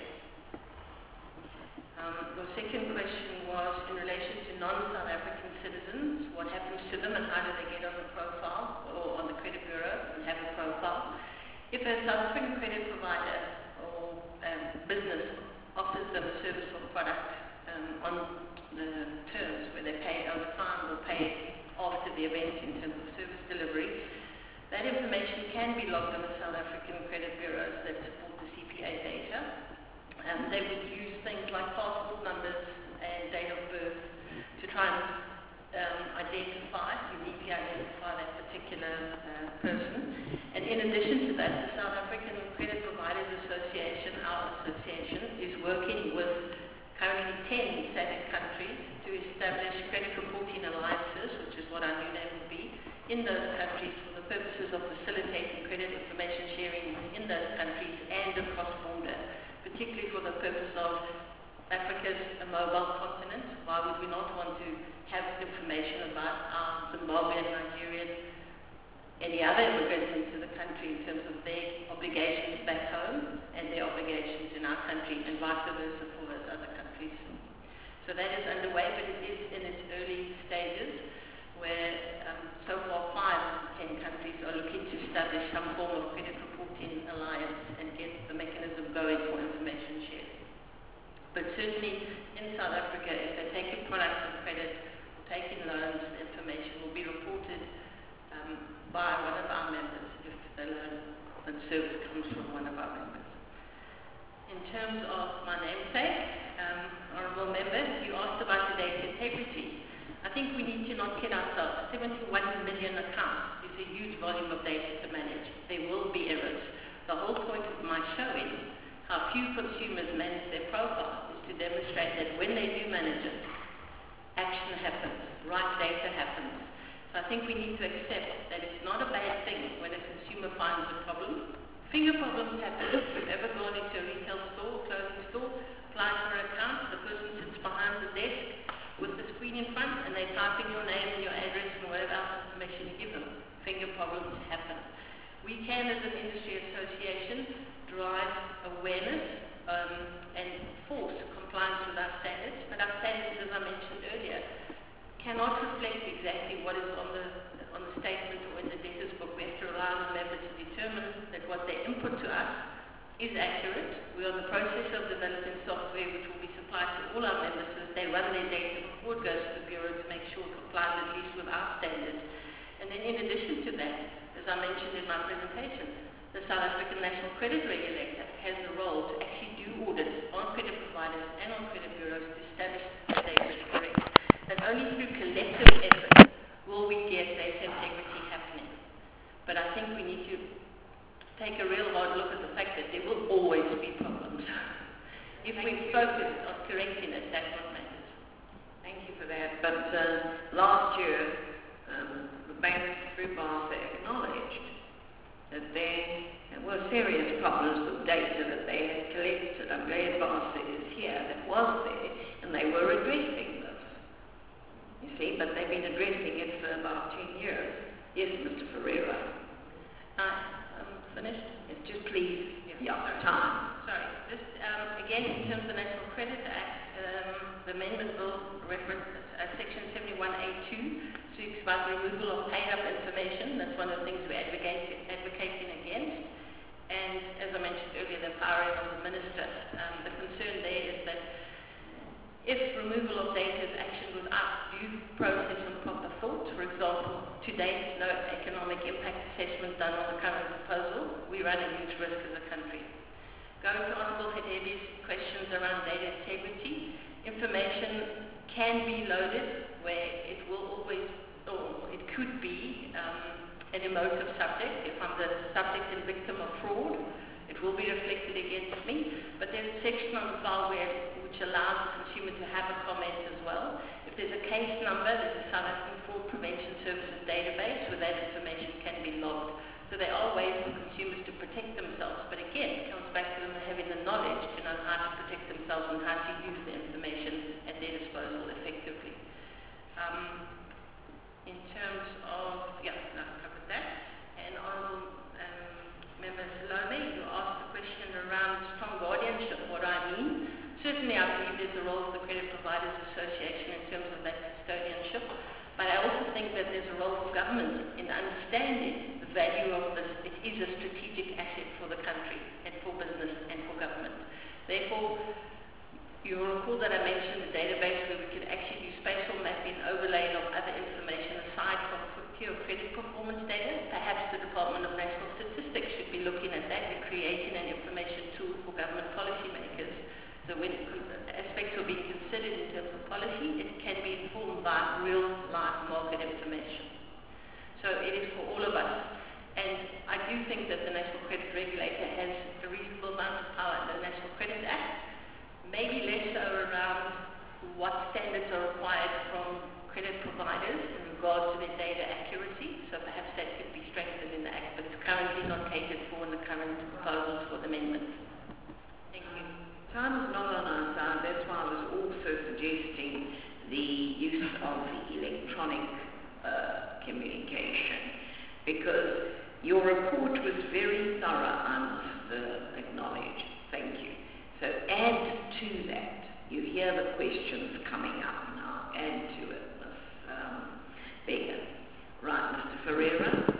Um, your second question was in relation to non-South African citizens. What happens to them and how do they get on the profile or on the credit bureau and have a profile? If a South African credit provider or um, business offers them a service or product um, on the terms where they pay over time or pay after the event in terms of service delivery, that information can be logged on the South African credit bureaus that support the C P A data. Um, they would use things like passport numbers and date of birth to try and um, identify, uniquely identify that particular uh, person. And in addition to that, the South African Credit Providers Association, our association, is working with currently ten SADC countries to establish credit reporting alliances, which is what our new name would be, in those countries for the purposes of facilitating credit information sharing in those countries and across border, particularly for the purpose of Africa's a mobile continent. Why would we not want to have information about our Zimbabwean, Nigerian, any other immigrants into the country in terms of their obligations back home and their obligations in our country and vice versa for those other countries. So that is underway, but it is in its early stages where um, so far five of the ten countries are looking to establish some form of credit reporting alliance and get the mechanism going for information sharing. But certainly in South Africa, if they're taking products of credit or taking loans, the information will be reported um, by one of our members if the loan and service comes from one of our members. In terms of my namesake, um, Honourable Member, you asked about the data integrity. I think we need to not kid ourselves. seventy-one million accounts is a huge volume of data to manage. There will be errors. The whole point of my showing how few consumers manage their profile is to demonstrate that when they do manage it, action happens, right data happens. So I think we need to accept that it's not a bad thing when a consumer finds a problem. Finger problems happen. If you've ever gone into a retail store, clothing store, applied for an account, the person sits behind the desk with the screen in front and they type in your name and your address and whatever else information you give them. Finger problems happen. We can, as an industry association, drive awareness um, and force compliance with our standards, but our standards, as I mentioned earlier, cannot reflect exactly what is on the on the statement or in the debtors book. We have to rely on the member to determine that what they input to us is accurate. We are in the process of developing software which will be supplied to all our members so that they run their data before it goes to the Bureau to make sure in addition to that, as I mentioned in my presentation, the South African National Credit Regulator has the role to actually do audits on credit providers and on credit bureaus to establish that data is correct. And only through collective effort will we get data integrity happening. But I think we need to take a real hard look at the fact that there will always be problems. If we focus on correcting it, that's what matters. Thank you for that. But uh, last year, um, the bank through BASA acknowledged that there were serious problems with data that they had collected. I'm glad BASA is here, that was there, and they were addressing this. You see, but they've been addressing it for about ten years. Yes, Mister Ferreira. Uh, um, finished? Yes, just please. Yeah, Yeah, sorry. time. Sorry. Just um, again, in terms of the National Credit Act, um, the amendment bill reference uh, Section seventy-one A two speaks about the removal of paid-up information. That's one of the things we're advocating, advocating against. And as I mentioned earlier, the empowering of the minister. Um, the concern there is that if removal of data is actioned without due process and proper thought, for example, to date, no economic impact assessment done on the current proposal, we run a huge risk as a country. Going to Honourable Hedebi's questions around data integrity, information can be loaded where it will always, or it could be um, an emotive subject. If I'm the subject and victim of fraud, it will be reflected against me. But there's a section on the file where, which allows the consumer to have a comment as well. If there's a case number, there's a South African Fraud Prevention Services database where that information can be logged. So there are ways for consumers to protect themselves. But again, it comes back to them having the knowledge to know how to protect themselves and how to use the information at their disposal effectively. Um, in terms of, yeah, no, I covered that. And Honourable um, Member Salome, you asked the question around strong guardianship, what I mean. Certainly I believe there's a role for the Credit Providers Association in terms of that custodianship, but I also think that there's a role for government in understanding the value of this. It is a strategic asset for the country and for business and for government. Therefore, you'll recall that I mentioned the database where we can actually do spatial mapping, overlaying of other information aside from pure credit performance data. Perhaps the Department of National Statistics should be looking at that and creating an information tool for government policymakers. So when aspects are being considered in terms of policy, it can be informed by real-life market information. So it is for all of us. And I do think that the National Credit Regulator has a reasonable amount of power under the National Credit Act, maybe less so around what standards are required from credit providers in regards to their data accuracy. So perhaps that could be strengthened in the Act, but it's currently not catered for in the current proposals for the amendment. Thank you. Time is not on our side. That's why I was also suggesting the use of the electronic uh, communication, because your report was very thorough, I must uh, acknowledge. Thank you. So add to that. You hear the questions coming up now. Add to it, Miz Um, Began. Right, Mister Ferreira.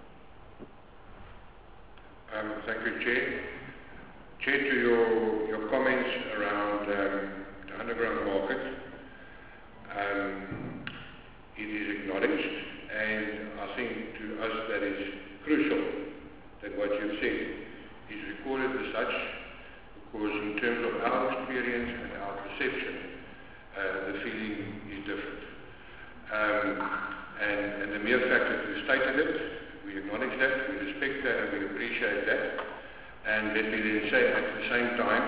Um, thank you, Chair. Chair, to your, your comments around um, the underground market, um, it is acknowledged, and I think to us that is crucial that what you've said is recorded as such, because in terms of our experience and our perception, uh, the feeling is different. Um, and, and the mere fact that you stated it, we acknowledge that, we respect that, and we appreciate that. And let me then say at the same time,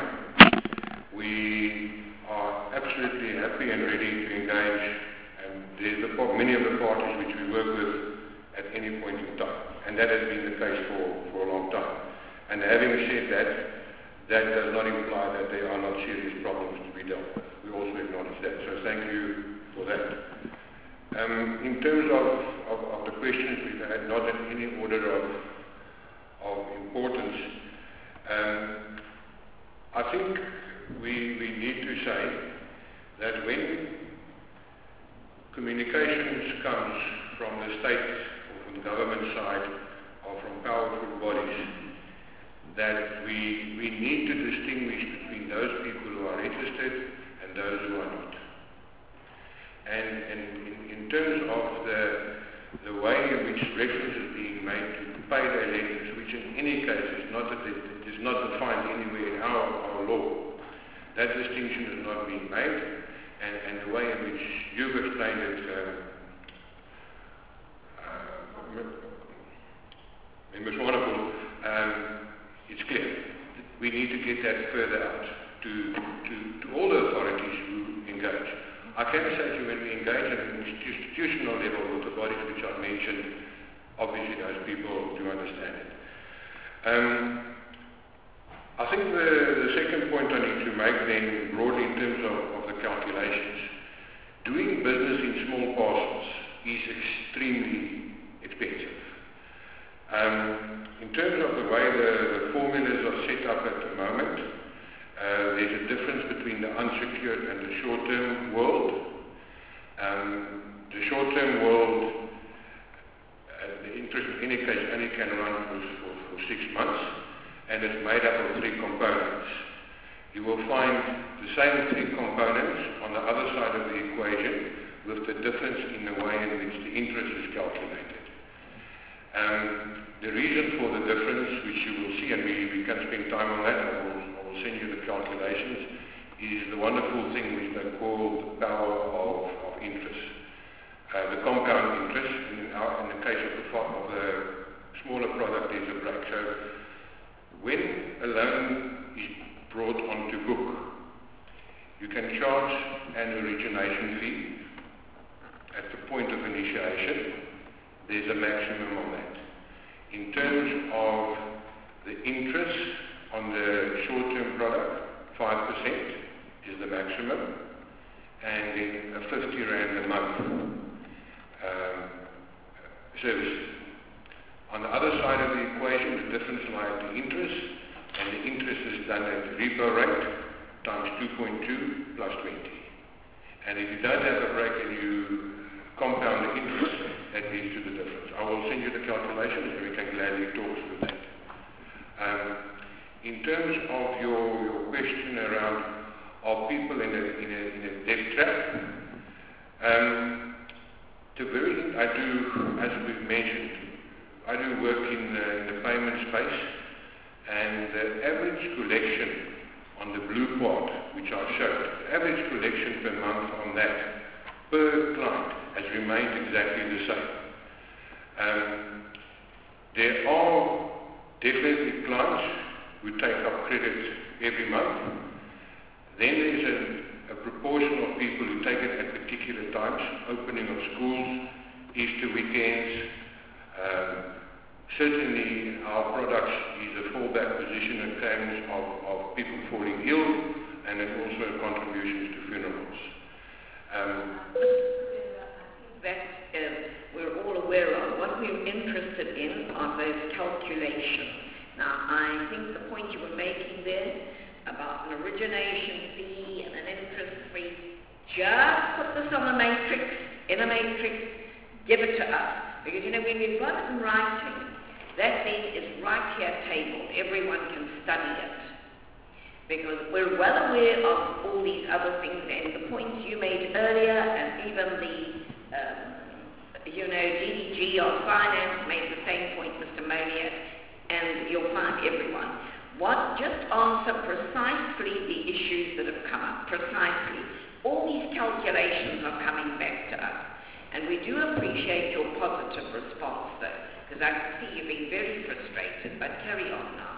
we are absolutely happy and ready to engage, and there's the, many of the parties which we work with at any point in time. And that has been the case for, for a long time. And having said that, that does not imply that there are not serious problems to be dealt with. We also acknowledge that. So thank you for that. Um, in terms of, of, of the questions we've had, not in any order of, of importance, um, I think we, we need to say that when communications comes from the state or from the government side or from powerful bodies, that we, we need to distinguish between those people who are interested and those who are not. And, and in, in terms of the, the way in which reference is being made to payday lenders, which in any case is not, a, is not defined anywhere in our, our law. That distinction is not being made, and, and the way in which you've explained it, um, uh, Members Wonderful, um, it's clear. We need to get that further out to, to, to all the authorities who engage. I can say to you when we engage at an institutional level with the bodies which I've mentioned, obviously those people do understand it. Um, I think the, the second point I need to make then, broadly in terms of, of the calculations, doing business in small parcels is extremely expensive. Um, in terms of the way the, the formulas are set up at the moment, uh, there's a difference between the unsecured and the short-term world. Um, the short-term world, uh, the interest in any case only can run for, for, for six months, and it's made up of three components. You will find the same three components on the other side of the equation with the difference in the way in which the interest is calculated. Um, the reason for the difference, which you will see, and we, we can spend time on that, I will, I will send you the calculations, is the wonderful thing which they call the power of, of interest. Uh, the compound interest, in, our, in the case of the, of the smaller product, is a break. So when a loan is brought onto book, you can charge an origination fee at the point of initiation. There's a maximum on that. In terms of the interest on the short-term product, five percent is the maximum, and then a fifty rand a month um, service. On the other side of the equation, the difference lies the interest, and the interest is done at the repo rate times two point two plus twenty. And if you don't have a break and you compound the interest, that leads to the difference. I will send you the calculations and we can gladly talk through that. Um, in terms of your, your question around are people in a, in a, in a debt trap, um, to very, I do, as we've mentioned, I do work in the, in the payment space, and the average collection on the blue part, which I showed, the average collection per month on that, per client, has remained exactly the same. Um, there are definitely clients who take up credit every month. Then there's a, a proportion of people who take it at particular times, opening of schools, Easter weekends. Um, certainly our products is a fallback position in terms of, of people falling ill, and then also contributions to funerals. Um, that uh, we're all aware of. What we're interested in are those calculations. Now, I think the point you were making there about an origination fee and an interest free, just put this on a matrix, in a matrix, give it to us. Because, you know, when we've got it in writing, that then is right here tabled. Everyone can study it. Because we're well aware of all these other things, and the points you made earlier, and even the, um, you know, D D G of finance made the same point, Mister Monier, and you'll find everyone. What, just answer precisely the issues that have come up, precisely. All these calculations are coming back to us, and we do appreciate your positive response, though, because I can see you being very frustrated, but carry on now.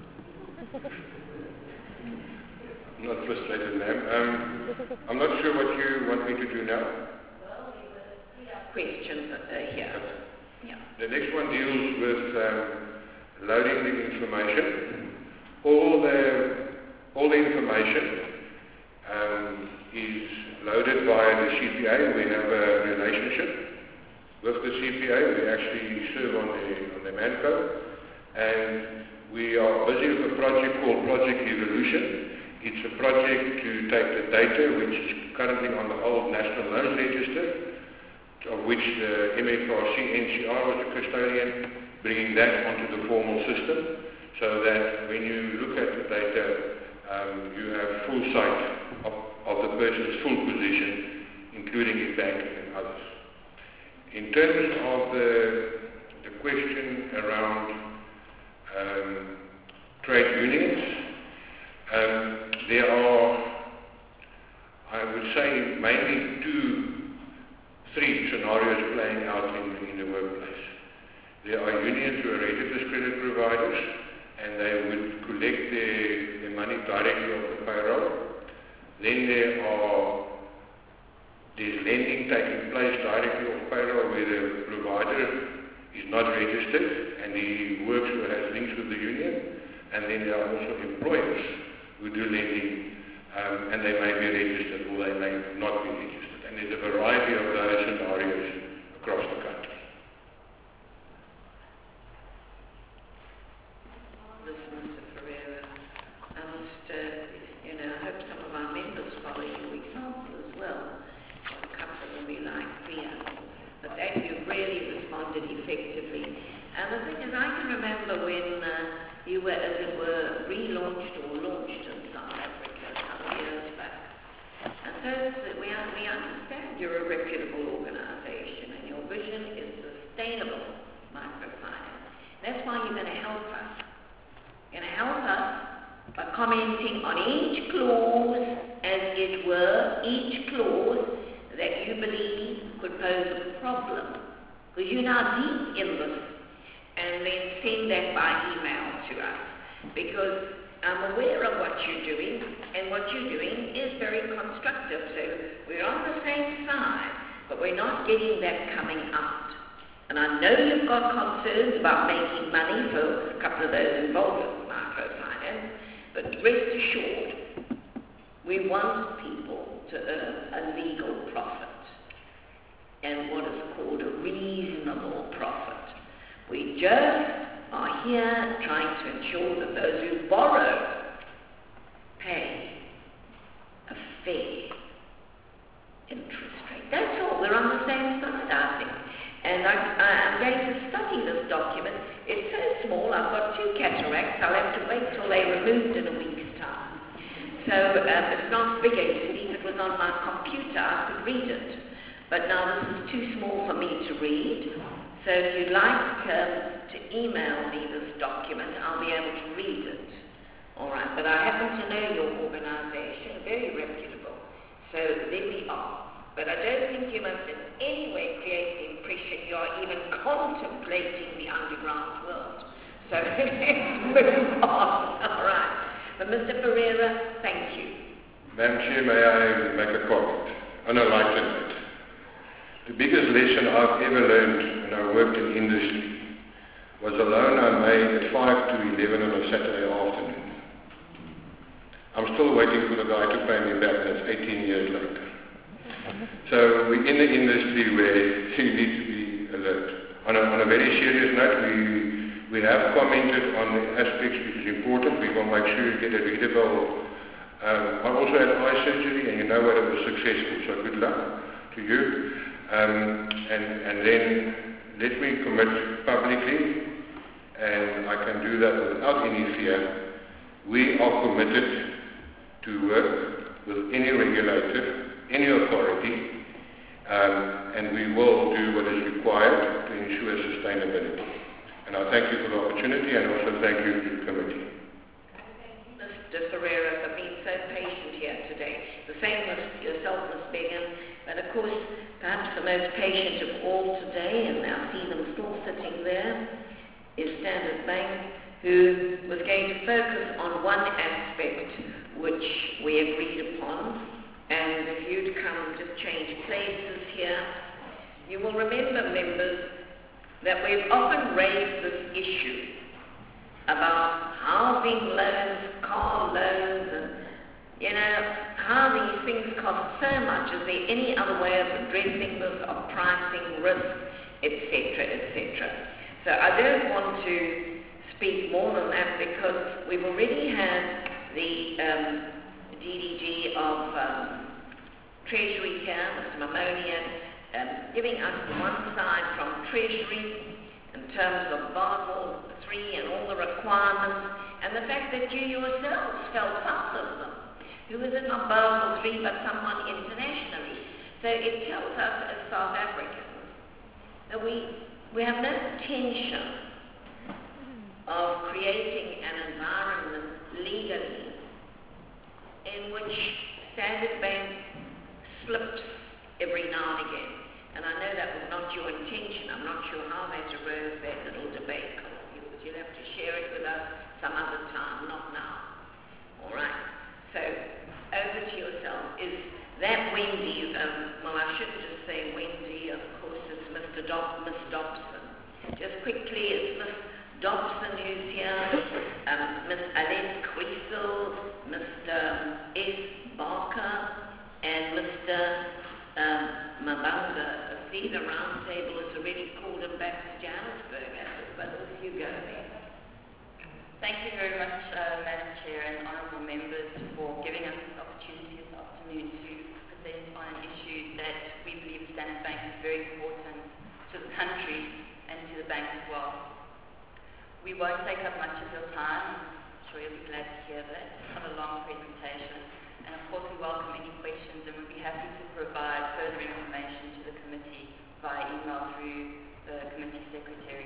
I'm not frustrated, ma'am. Um, I'm not sure what you want me to do now. Well, we will see our questions uh, here. Okay. Yeah. The next one deals with um, loading the information. All the, all the information um, is loaded via the C P A. We have a relationship with the C P A. We actually serve on the, on the Manco, and we are busy with a project called Project Evolution. It's a project to take the data, which is currently on the old National Loans Register, of which the M F R C N C R was a custodian, bringing that onto the formal system, so that when you look at the data, um, you have full sight of, of the person's full position, including his banking and others. in terms of the, the question around um, trade unions, um, there are, I would say, mainly two, three scenarios playing out in, in the workplace. There are unions who are registered credit providers, and they would collect their, their money directly off the payroll. Then there are there's lending taking place directly off payroll where the provider is not registered and he works or has links with the union. And then there are also employers who do lending, um, and they may be registered or they may not be registered. And there's a variety of those scenarios across the country. Effectively. And the thing is, I can remember when uh, you were, as it were, relaunched or launched in South Africa a couple of years back. And so it's, we, are, we understand you're a reputable organisation and your vision is sustainable microfinance. That's why you're going to help us. You're going to help us by commenting on each clause, as it were, each clause that you believe could pose a problem. Because you're now deep in this, and then send that by email to us. Because I'm aware of what you're doing, and what you're doing is very constructive. So we're on the same side, but we're not getting that coming out. And I know you've got concerns about making money for a couple of those involved with microfinance, but rest assured, we want people to earn a legal profit, and what is called a reasonable profit. We just are here trying to ensure that those who borrow pay a fair interest rate. That's all. We're on the same side, I think. And I, I, I'm going to study this document. It's so small, I've got two cataracts. I'll have to wait till they're removed in a week's time. So um, it's not bigger. You see, if it was on my computer, I could read it. But now this is too small for me to read. So if you'd like um, to email me this document, I'll be able to read it. All right, but I happen to know your organisation, very reputable. So there we are. But I don't think you must in any way create the impression you are even contemplating the underground world. So let's move on. All right. But Mister Ferreira, thank you. Madam Chair, may I make a comment on a lighter note? The biggest lesson I've ever learned when I worked in industry was a loan I made at five to eleven on a Saturday afternoon. I'm still waiting for the guy to pay me back, that's eighteen years later. So we're in the industry where you need to be alert. On a, on a very serious note, we, we have commented on the aspects which is important. We will make sure you get a readable. Um, I also had eye surgery, and you know what, it was successful, so good luck to you. Um, and, and then let me commit publicly, and I can do that without any fear. We are committed to work with any regulator, any authority, um, and we will do what is required to ensure sustainability. And I thank you for the opportunity, and also thank you to the committee. Mister Ferreira, for being so patient here today. The same with yourself, Miz Begum. But of course, perhaps the most patient of all today, and I see them still sitting there, is Standard Bank, who was going to focus on one aspect which we agreed upon. And if you'd come to change places here, you will remember, members, that we've often raised this issue about housing loans, car loans, and, you know, how these things cost so much. Is there any other way of addressing this, of pricing risk, et cetera, et cetera? So I don't want to speak more than that because we've already had the um, D D G of um, Treasury here, Mister Mamonian, um, giving us the one side from Treasury in terms of Basel three and all the requirements, and the fact that you yourselves fell foul of them. Who isn't on Basel three but someone internationally. So it tells us as South Africans And we, we have no intention of creating an environment legally in which Standard Bank slips every now and again. And I know that was not your intention. I'm not sure how that arose, that little debate. You'll have to share it with us some other time, not now. All right. So, over to yourself. Is that Wendy? Um, well, I shouldn't just say Wendy. Of course, it's Mister Dop, Miss Dobson. Just quickly, it's Miss Dobson who's here, um, Miss Aline Quissel, Mister S. Barker, and Mister Um, Mabanga. I see the round table has already called him back to Johannesburg, but off you go there. Thank you very much, uh, Madam Chair and honourable members, for giving us this opportunity this afternoon to present on an issue that we believe Standard Bank is very important to the country and to the bank as well. We won't take up much of your time. I'm sure you'll be glad to hear that. It's not a long presentation. And of course, we welcome any questions and we'll be happy to provide further information to the committee via email through the committee secretary.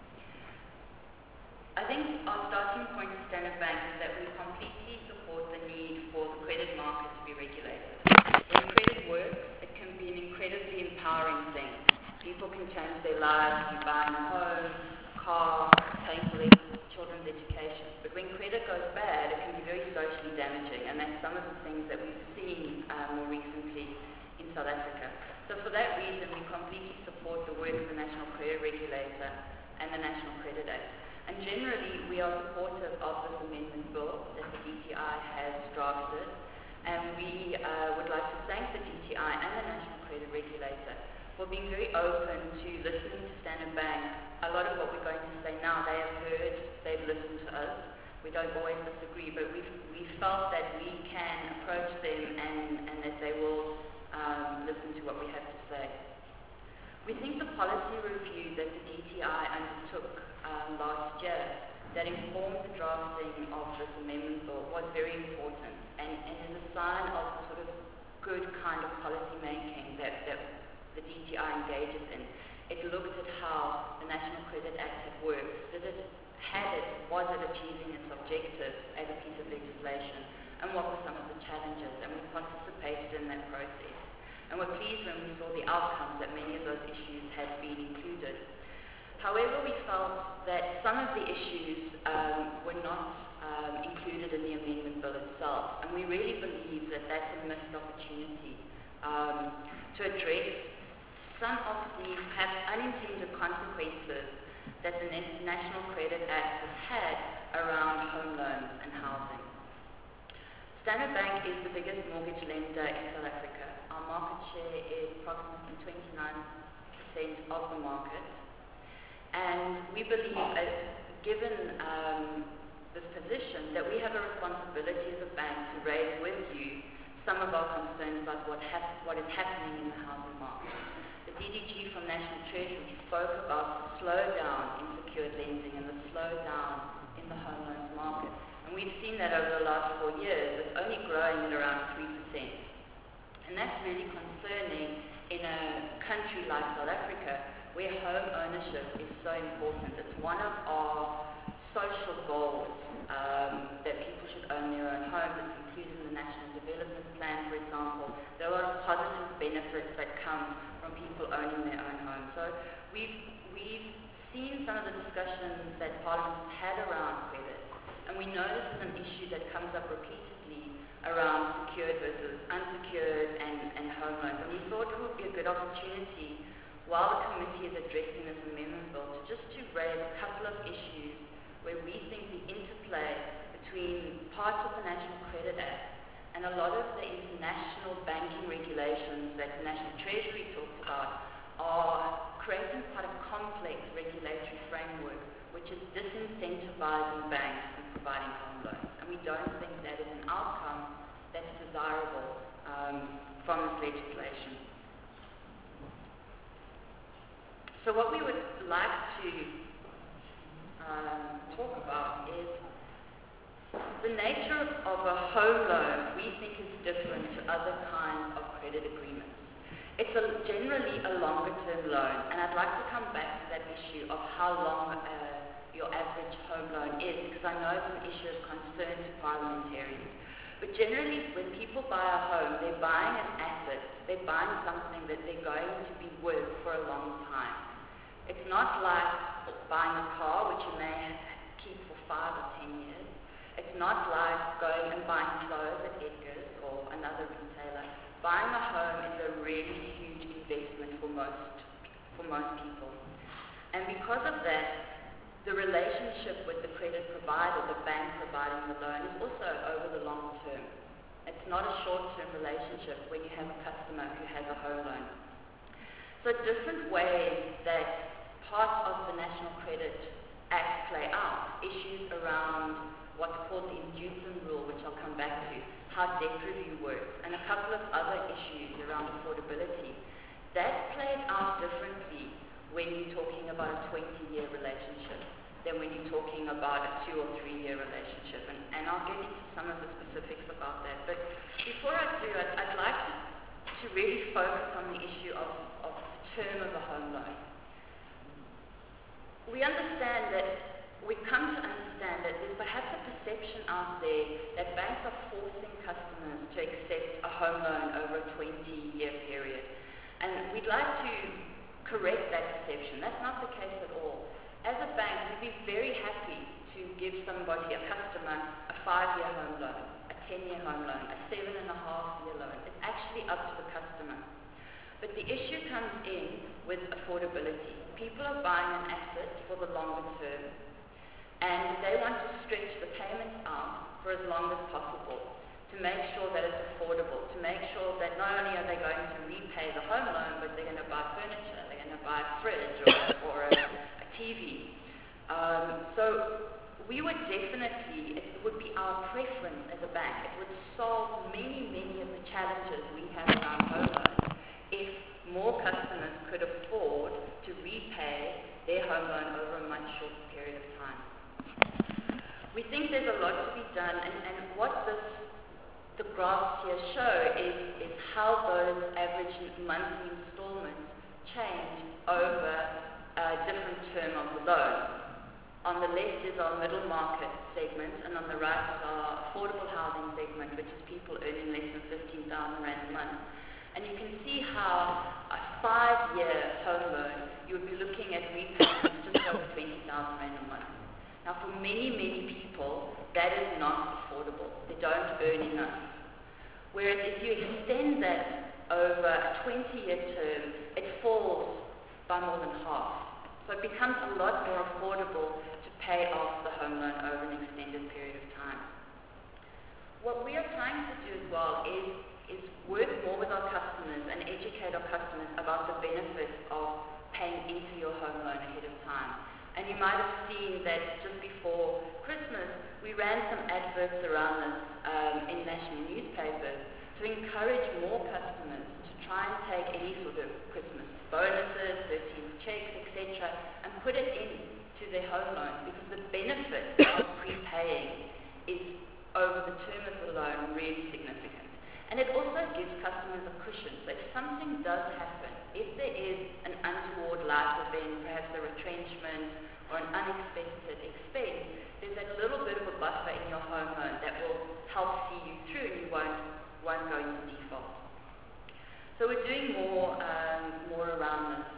I think our starting point at Standard Bank is that we completely support the need for the credit market to be regulated. When credit works, it can be an incredibly empowering thing. People can change their lives through buying a home, a car, paying for their children's education. But when credit goes bad, it can be very socially damaging, and that's some of the things that we've seen uh, more recently in South Africa. So for that reason, we completely support the work of the National Credit Regulator and the National Credit Act. And generally, we are supportive of this amendment bill that the D T I has drafted, and we uh, would like to thank the D T I and the National Credit Regulator for being very open to listening to Standard Bank. A lot of what we're going to say now, they have heard, they've listened to us. We don't always disagree, but we've, we felt that we can approach them and, and that they will um, listen to what we have to say. We think the policy review that the D T I undertook um, last year that informed the drafting of this amendment bill was very important and, and is a sign of the sort of good kind of policy making that, that the D T I engages in. It looked at how the National Credit Act had worked. Did it, had it, was it achieving its objectives as a piece of legislation? And what were some of the challenges? And we participated in that process. And we're pleased when we saw the outcomes that many of those issues had been included. However, we felt that some of the issues um, were not um, included in the amendment bill itself. And we really believe that that's a missed opportunity um, to address some of the perhaps unintended consequences that the National Credit Act has had around home loans and housing. Standard Bank is the biggest mortgage lender in South Africa. Our market share is approximately twenty-nine percent of the market. And we believe, uh, given um, this position, that we have a responsibility as a bank to raise with you some of our concerns about what, hap- what is happening in the housing market. The D D G from National Treasury spoke about the slowdown in secured lending and the slowdown in the home loans market. And we've seen that over the last four years. It's only growing at around three percent. And that's really concerning in a country like South Africa, where home ownership is so important. It's one of our social goals um, that people should own their own homes. It's included in the National Development Plan, for example. There are a lot of positive benefits that come from people owning their own homes. So we've, we've seen some of the discussions that Parliament has had around credit, and we know this is an issue that comes up repeatedly around secured versus unsecured and, and home loans. And we thought it would be a good opportunity while the committee is addressing this amendment bill to just to raise a couple of issues where we think the interplay between parts of the National Credit Act and a lot of the international banking regulations that the National Treasury talks about are creating quite a complex regulatory framework which is disincentivizing banks from providing home loans. And we don't think that is an outcome that's desirable um, from this legislation. So what we would like to um, talk about is the nature of a home loan we think is different to other kinds of credit agreements. It's a, generally a longer term loan, and I'd like to come back to that issue of how long uh, your average home loan is, because I know it's an issue of concern to parliamentarians. But generally, when people buy a home, they're buying an asset, they're buying something that they're going to be with for a long time. It's not like buying a car, which you may keep for five or ten years. It's not like going and buying clothes at Edgar's or another retailer. Buying a home is a really huge investment for most, for most people. And because of that, the relationship with the credit provider, the bank providing the loan, is also over the long term. It's not a short-term relationship when you have a customer who has a home loan. So different ways that parts of the National Credit Act play out, issues around what's called the inducement rule, which I'll come back to, how debt review works, and a couple of other issues around affordability. That plays out differently when you're talking about a twenty-year relationship than when you're talking about a two or three-year relationship. And, and I'll get into some of the specifics about that. But before I do, I'd, I'd like to, to really focus on the issue of, of the term of a home loan. We understand that, we come to understand that there's perhaps a perception out there that banks are forcing customers to accept a home loan over a twenty-year period. And we'd like to correct that perception. That's not the case at all. As a bank, we'd be very happy to give somebody, a customer, a five-year home loan, a ten-year home loan, a seven and a half year loan. It's actually up to the customer. But the issue comes in with affordability. People are buying an asset for the longer term, and they want to stretch the payments out for as long as possible to make sure that it's affordable, to make sure that not only are they going to repay the home loan, but they're going to buy furniture, they're going to buy a fridge or, or a, a T V. Um, so we would definitely, it would be our preference as a bank, it would solve many, many of the challenges we have around home loans if more customers could afford to repay their home loan over a much shorter period of time. We think there's a lot to be done, and, and what this, the graphs here show is, is how those average monthly installments change over a different term of the loan. On the left is our middle market segment, and on the right is our affordable housing segment, which is people earning less than fifteen thousand rand a month. And you can see how a five-year home loan, you would be looking at repayments just over twenty thousand rand a month. Now, for many, many people, that is not affordable. They don't earn enough. Whereas if you extend that over a twenty-year term, it falls by more than half. So it becomes a lot more affordable to pay off the home loan over an extended period of time. What we are trying to do as well is, is work more with our customers and educate our customers about the benefits of paying into your home loan ahead of time. And you might have seen that just before Christmas, we ran some adverts around this um, in national newspapers to encourage more customers to try and take any sort of Christmas bonuses, thirteenth checks, et cetera, and put it into their home loans, because the benefit of prepaying is, over the term of the loan, really significant. And it also gives customers a cushion. So if something does happen, if there is an untoward life event, perhaps a retrenchment or an unexpected expense, there's a little bit of a buffer in your home loan that will help see you through, and you won't, won't go into default. So we're doing more, um, more around this.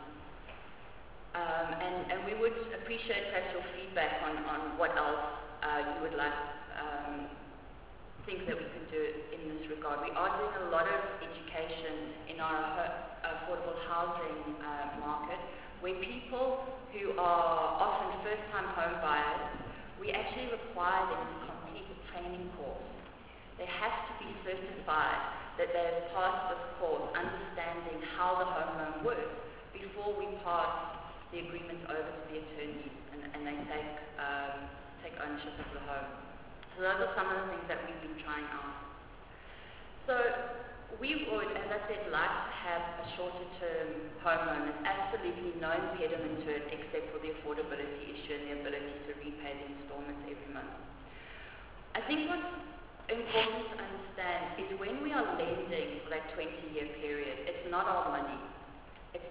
Um, and, and we would appreciate perhaps your feedback on, on what else uh, you would like, um, think that we can do in this regard. We are doing a lot of education in our ho- affordable housing uh, market, where people who are often first-time home buyers, we actually require them to complete a training course. They have to be certified that they have passed this course, understanding how the home loan works, before we pass the agreement over to the attorneys and, and they take, um, take ownership of the home. So those are some of the things that we've been trying out. So we would, as I said, like to have a shorter term home loan. There's absolutely no impediment to it except for the affordability issue and the ability to repay the installments every month. I think what's important to understand is when we are lending for that twenty-year period, it's not our money. It's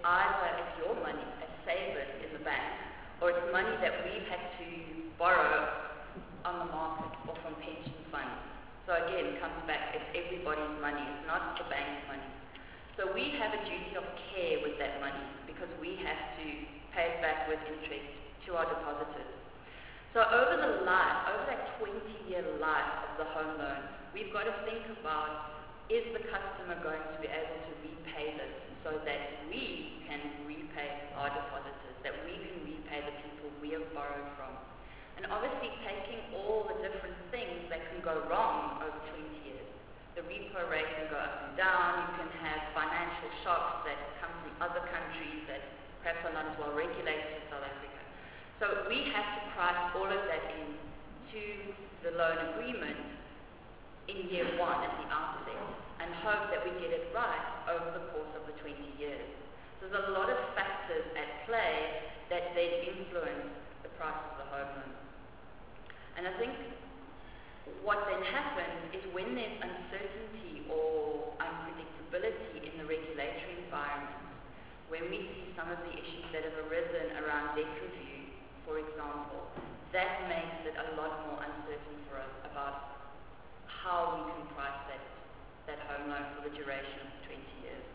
either it's your money as savers in the bank, or it's money that we've had to borrow on the market or from pension funds. So again, it comes back, it's everybody's money, it's not the bank's money. So we have a duty of care with that money because we have to pay it back with interest to our depositors. So over the life, over that twenty-year life of the home loan, we've got to think about, is the customer going to be able to repay this so that we can repay our depositors, that we can repay the people we have borrowed from? And obviously taking all the different things that can go wrong over twenty years. The repo rate can go up and down, you can have financial shocks that come from other countries that perhaps are not as well regulated as South Africa. So we have to price all of that in to the loan agreement in year one at the outset and hope that we get it right over the course of the twenty years. So there's a lot of factors at play that then influence the price of the home loan. And I think what then happens is when there's uncertainty or unpredictability in the regulatory environment, when we see some of the issues that have arisen around debt review, for example, that makes it a lot more uncertain for us about how we can price that, that home loan for the duration of the twenty years.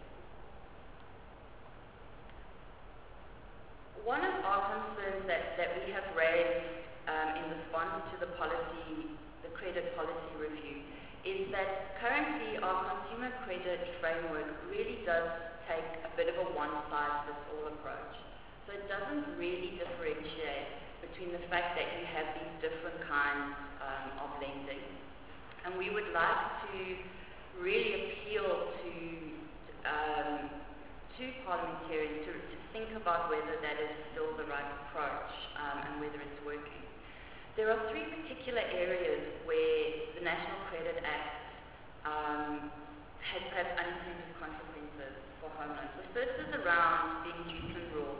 One of our concerns that, that we have raised um, in response to the policy, the credit policy review, is that currently our consumer credit framework really does take a bit of a one-size-fits-all approach. So it doesn't really differentiate between the fact that you have these different kinds um, of lending. And we would like to really appeal to um, to parliamentarians to, to think about whether that is still the right approach um, and whether it's working. There are three particular areas where the National Credit Act um, has perhaps unintended consequences for home loans. The first is around the inducement rule.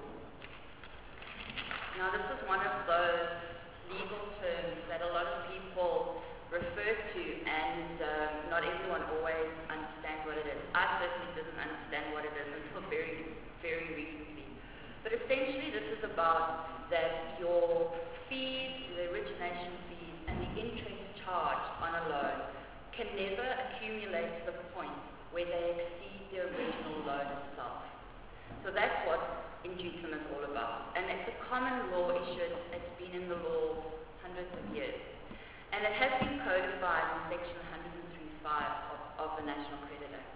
Now, this is one of those legal terms that a lot of people refer to, and um, not everyone always understands what it is. I certainly didn't understand what it is until very, very recently. But essentially, this is about that your fees, the origination fees, and the interest charged on a loan can never accumulate to the point where they exceed the original loan itself. So that's what inducement is all about. And it's a common law issue. It's, it's been in the law hundreds of years. And it has been codified in section one oh three point five of, of the National Credit Act.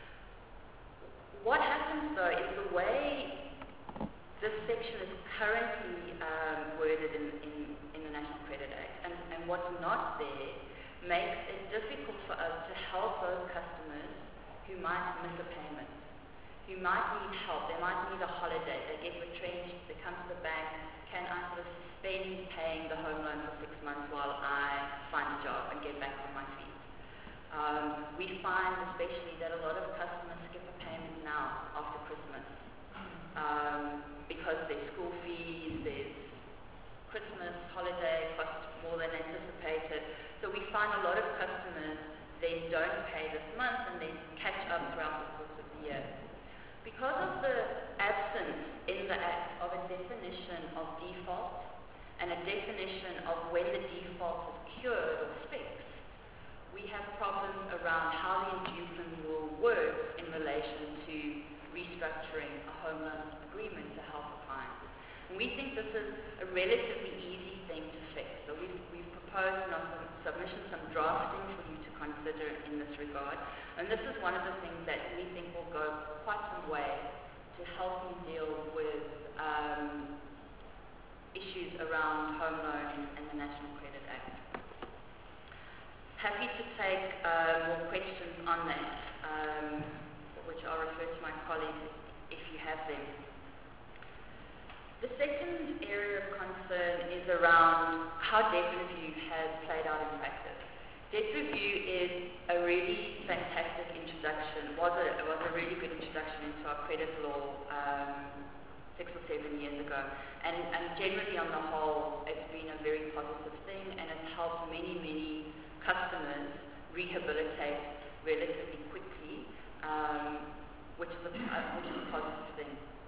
What happens though is the way this section is currently um, worded in, in, in the National Credit Act, and, and what's not there makes it difficult for us to help those customers who might miss a payment, who might need help, they might need a holiday, they get retrenched, they come to the bank, can I sort of suspend paying the home loan for six months while I find a job and get back on my feet. Um, we find especially that a lot of customers skip a payment now after Christmas um, because there's school fees, there's Christmas holiday costs more than anticipated. So we find a lot of customers then don't pay this month and then catch up throughout the course of the year. Because of the absence in the Act of a definition of default and a definition of when the default is cured or fixed, we have problems around how the inducement rule works in relation to restructuring a home loan agreement to help a client. And we think this is a relatively easy thing to fix. So we've, we've proposed in our submission some drafting for you to consider in this regard. And this is one of the things that we think will go quite some way to help you deal with um, issues around home loans and the National Credit Act. Happy to take uh, more questions on that, um, which I'll refer to my colleagues if you have them. The second area of concern is around how debt review has played out in practice. Debt review is a really fantastic introduction, was a, was a really good introduction into our credit law um, six or seven years ago. And, and generally on the whole, it's been a very positive thing, and it's helped many, many customers rehabilitate relatively quickly, um, which, is a, uh, which is a positive thing.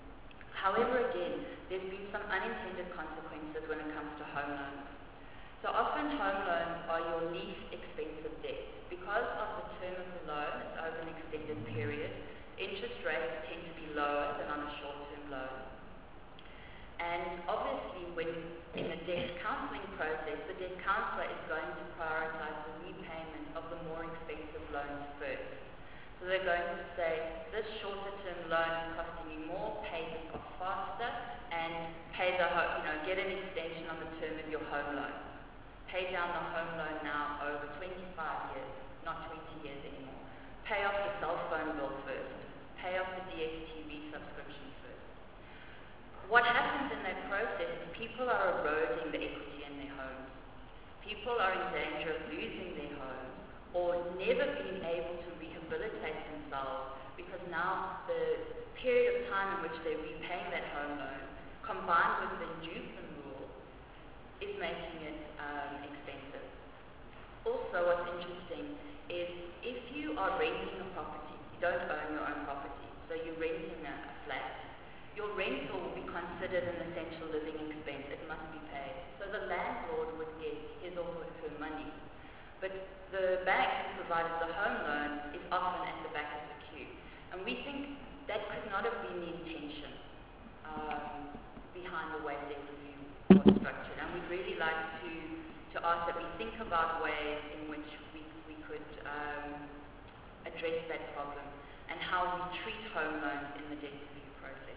However, again, there's been some unintended consequences when it comes to home loans. So often home loans are your least expensive debt. Because of the term of the loan, it's over an extended period, interest rates tend to be lower than on a short-term loan. And obviously, when in the debt counselling process, the debt counsellor is going to prioritise the repayment of the more expensive loans first. So they're going to say, this shorter-term loan is costing you more, pay this off faster, and pay the ho- you know, get an extension on the term of your home loan. Pay down the home loan now over twenty-five years, not twenty years anymore. Pay off the cell phone bill first. Pay off the D S T V subscription first. What happens in that process is people are eroding the equity in their homes. People are in danger of losing their homes or never being able to rehabilitate themselves because now the period of time in which they're repaying that home loan, combined with the inducement rule, is making it um, expensive. Also, what's interesting is if you are renting a property, you don't own your own property, so you're renting a, a flat, your rental will be considered an essential living expense. It must be paid. So the landlord would get his or her money. But the bank who provided the home loan is often at the back of the queue. And we think that could not have been the intention um, behind the way debt review was structured. And we'd really like to, to ask that we think about ways in which we, we could um, address that problem and how we treat home loans in the debt review process.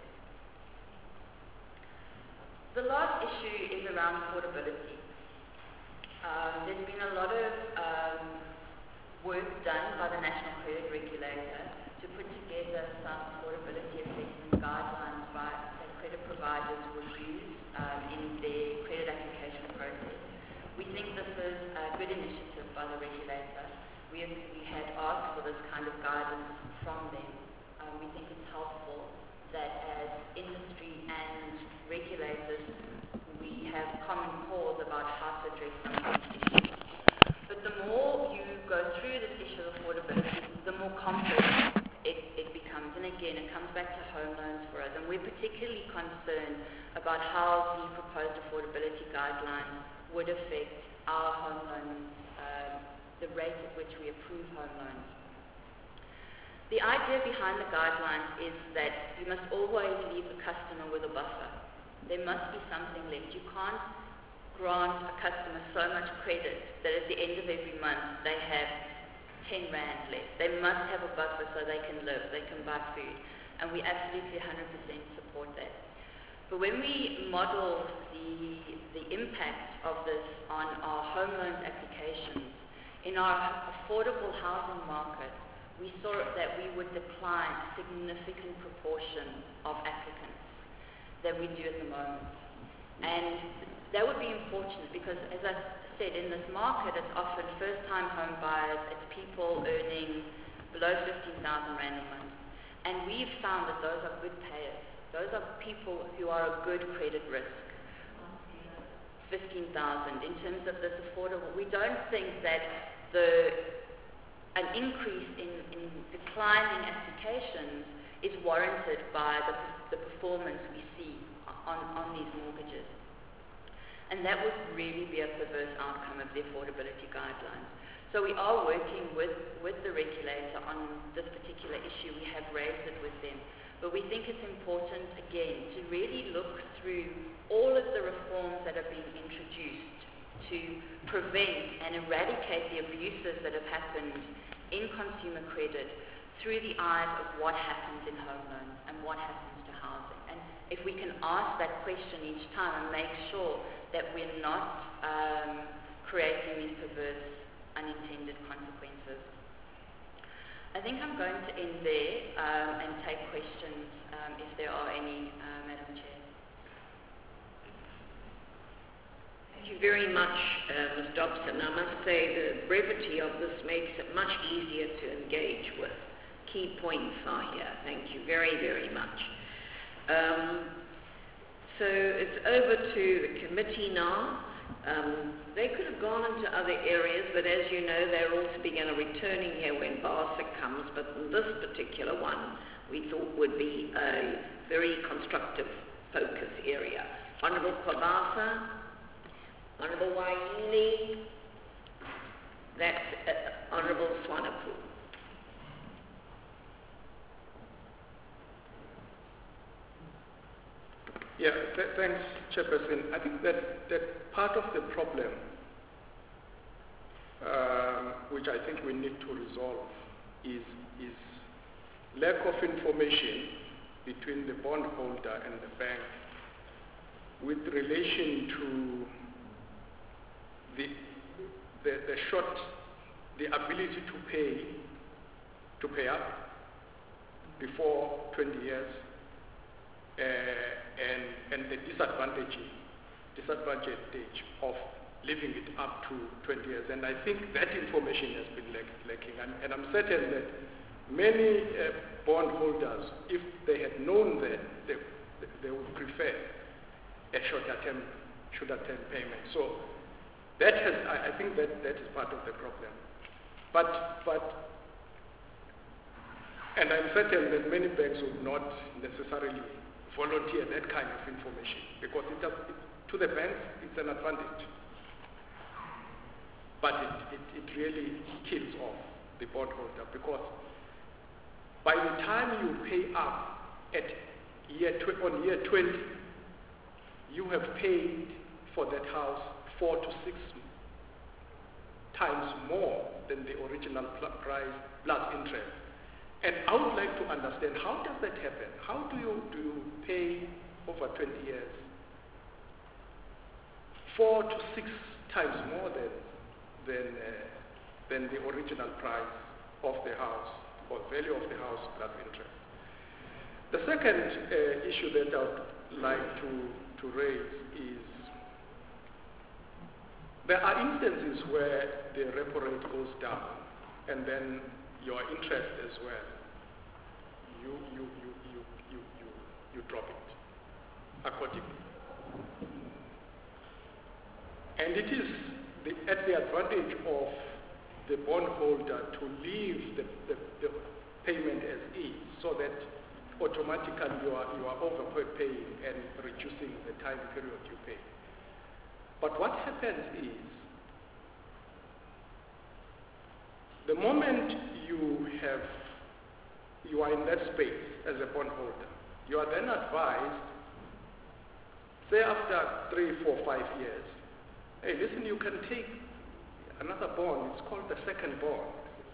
The last issue is around affordability. Um, there's been a lot of um, work done by the National Credit Regulator to put together some affordability assessment guidelines right, that credit providers will use um, in their credit application process. We think this is a good initiative by the regulator. We, have, we had asked for this kind of guidance from them. Um, we think it's helpful that as industry and regulators, we have common cause about how to address some of these issues. But the more you go through this issue of affordability, the more complex it, it becomes. And again, it comes back to home loans for us. And we're particularly concerned about how the proposed affordability guidelines would affect our home loans, uh, the rate at which we approve home loans. The idea behind the guidelines is that you must always leave the customer with a buffer. There must be something left. You can't grant a customer so much credit that at the end of every month they have ten rand left. They must have a buffer so they can live, they can buy food. And we absolutely one hundred percent support that. But when we model the, the impact of this on our home loans applications, in our affordable housing market, we saw that we would decline a significant proportion of applicants that we do at the moment. And that would be unfortunate because, as I said, in this market, it's often first-time home buyers, it's people earning below fifteen thousand rand a month. And we've found that those are good payers. Those are people who are a good credit risk. fifteen thousand. In terms of this affordable, we don't think that the an increase in, in declining applications is warranted by the, the performance we see on, on these mortgages. And that would really be a perverse outcome of the affordability guidelines. So we are working with, with the regulator on this particular issue. We have raised it with them. But we think it's important, again, to really look through all of the reforms that are being introduced to prevent and eradicate the abuses that have happened in consumer credit through the eyes of what happens in home loans and what happens to housing. And if we can ask that question each time and make sure that we're not um, creating these perverse unintended consequences. I think I'm going to end there um, and take questions um, if there are any, uh, Madam Chair. Thank you very much, uh, Miz Dobson. I must say the brevity of this makes it much easier to engage with. Key points are here. Thank you very, very much. Um, so it's over to the committee now. Um, they could have gone into other areas, but as you know, they're all to begin a returning here when BASA comes. But in this particular one, we thought would be a very constructive focus area. Honourable Kwabasa, Honourable Waili, that's uh, Honourable Swanepoel. Yeah, th thanks, Chairperson. I think that, that part of the problem, um, which I think we need to resolve, is, is lack of information between the bondholder and the bank with relation to the, the, the short, the ability to pay, to pay up before twenty years, uh, and, and the disadvantage, disadvantage of leaving it up to twenty years. And I think that information has been lack, lacking. And, and I'm certain that many uh, bondholders, if they had known that, they, they would prefer a shorter term, shorter term payment. So that has, I, I think that, that is part of the problem. But, but, and I'm certain that many banks would not necessarily volunteer that kind of information because it has, it, to the banks it's an advantage. But it, it, it really kills off the bondholder because by the time you pay up at year tw on year twenty, you have paid for that house four to six times more than the original price plus interest. And I would like to understand, how does that happen? How do you, do you pay over twenty years four to six times more than, than, uh, than the original price of the house or value of the house plus interest? The second uh, issue that I would like to, to raise is there are instances where the repo rate goes down and then your interest as well, you, you, you, you, you, you, you drop it accordingly. And it is the, at the advantage of the bondholder to leave the, the, the payment as is so that automatically you are, you are overpaying and reducing the time period you pay. But what happens is, the moment you have, you are in that space as a bondholder, you are then advised, say after three, four, five years, hey, listen, you can take another bond, it's called the second bond.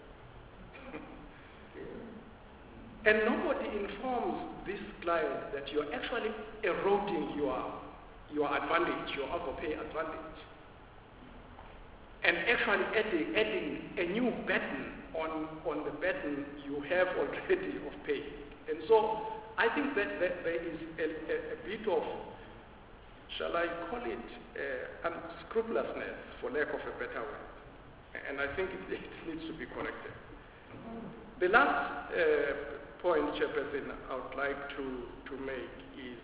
And nobody informs this client that you're actually eroding your, your advantage, your overpay advantage. And actually adding, adding a new burden on, on the burden you have already of pay. And so I think that, that there is a, a, a bit of, shall I call it, uh, unscrupulousness, for lack of a better word. And I think it, it needs to be corrected. The last uh, point, Chairperson, I would like to, to make is,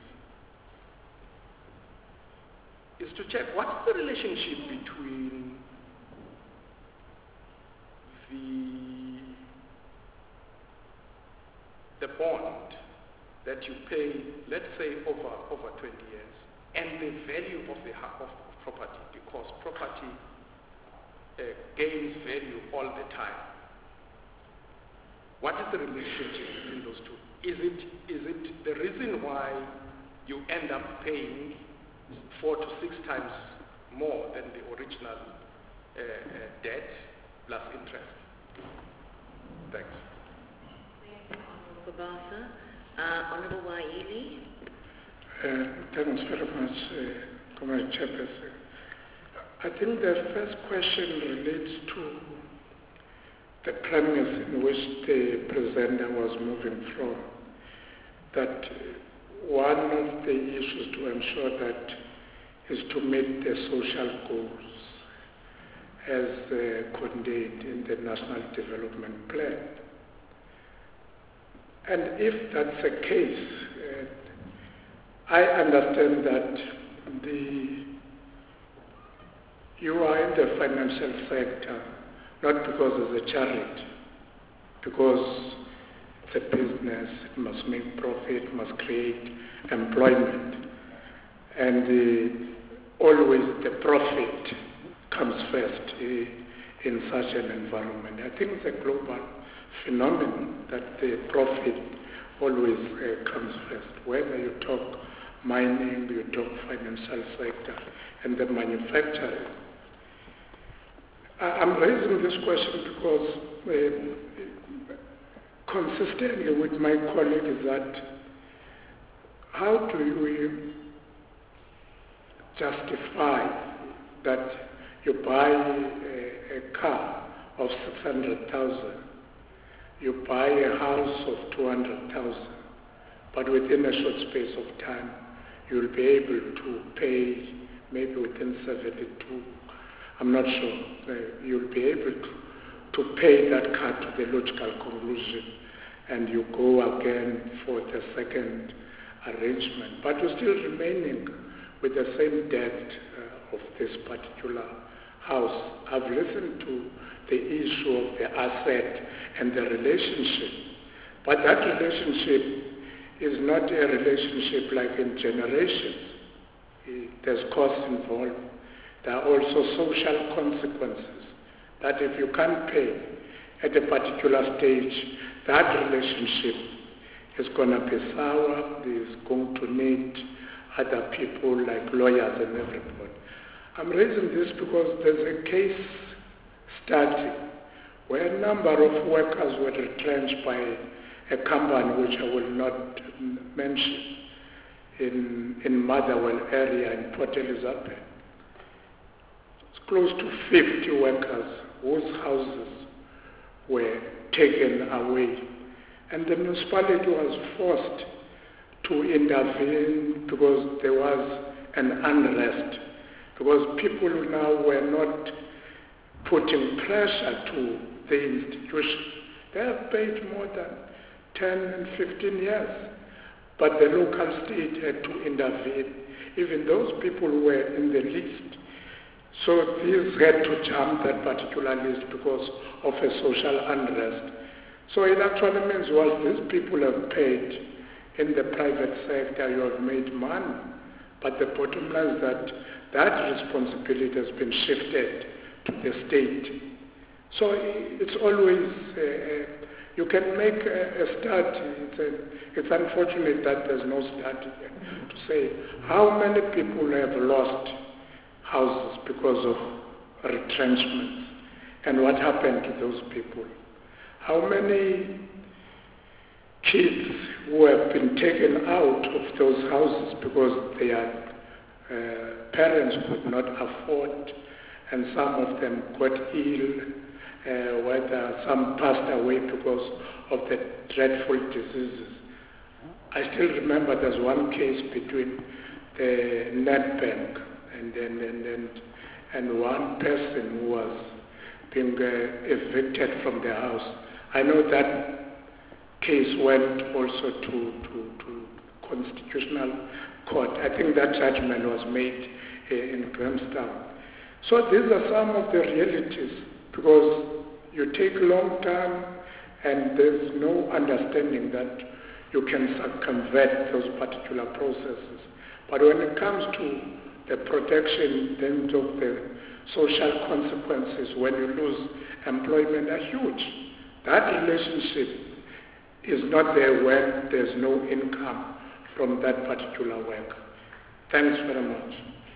is to check what's the relationship between the, the bond that you pay, let's say over, over twenty years, and the value of the of property, because property uh, gains value all the time. What is the relationship between those two? Is it, is it the reason why you end up paying four to six times more than the original uh, uh, debt plus interest? Thanks. Thank you, Honourable Kwabasa. Uh, Honourable Waili. Uh, thanks very much, uh, Comrade Chairperson. I think the first question relates to the premise in which the presenter was moving from, that one of the issues to ensure that is to meet the social goals as uh, contained in the National Development Plan. And if that's the case, uh, I understand that the you are in the financial sector not because it's a charity, because a business, it must make profit, it must create employment. And uh, always the profit comes first uh, in such an environment. I think it's a global phenomenon that the profit always uh, comes first. Whether you talk mining, you talk financial sector, and the manufacturing. I'm raising this question because uh, consistently with my colleagues that how do you justify that you buy a, a car of six hundred thousand, you buy a house of two hundred thousand, but within a short space of time you'll be able to pay maybe within seventy-two, I'm not sure, uh, you'll be able to, to pay that car to the logical conclusion, and you go again for the second arrangement. But you're still remaining with the same debt uh, of this particular house. I've listened to the issue of the asset and the relationship, but that relationship is not a relationship like in generations. There's costs involved. There are also social consequences that if you can't pay at a particular stage, that relationship is going to be sour, is going to need other people like lawyers and everybody. I'm raising this because there's a case study where a number of workers were retrenched by a company which I will not mention in, in Motherwell area in Port Elizabeth. It's close to fifty workers whose houses were taken away. And the municipality was forced to intervene because there was an unrest, because people now were not putting pressure to the institution. They have paid more than ten and fifteen years, but the local state had to intervene. Even those people were in the list. So these had to jump that particular list because of a social unrest. So it actually means, well, these people have paid in the private sector, you have made money, but the bottom line is that that responsibility has been shifted to the state. So it's always, uh, you can make a, a study. It's, a, it's unfortunate that there's no study to say how many people have lost houses because of retrenchments and what happened to those people. How many kids who have been taken out of those houses because their uh, parents could not afford, and some of them got ill, uh, whether some passed away because of the dreadful diseases. I still remember there's one case between the Nedbank and and, and, and, and one person who was being uh, evicted from their house. I know that case went also to, to, to Constitutional Court. I think that judgment was made uh, in Grahamstown. So these are some of the realities, because you take a long time and there's no understanding that you can circumvent those particular processes. But when it comes to the protection then of the social consequences when you lose employment are huge. That relationship is not there when there's no income from that particular work. Thanks very much.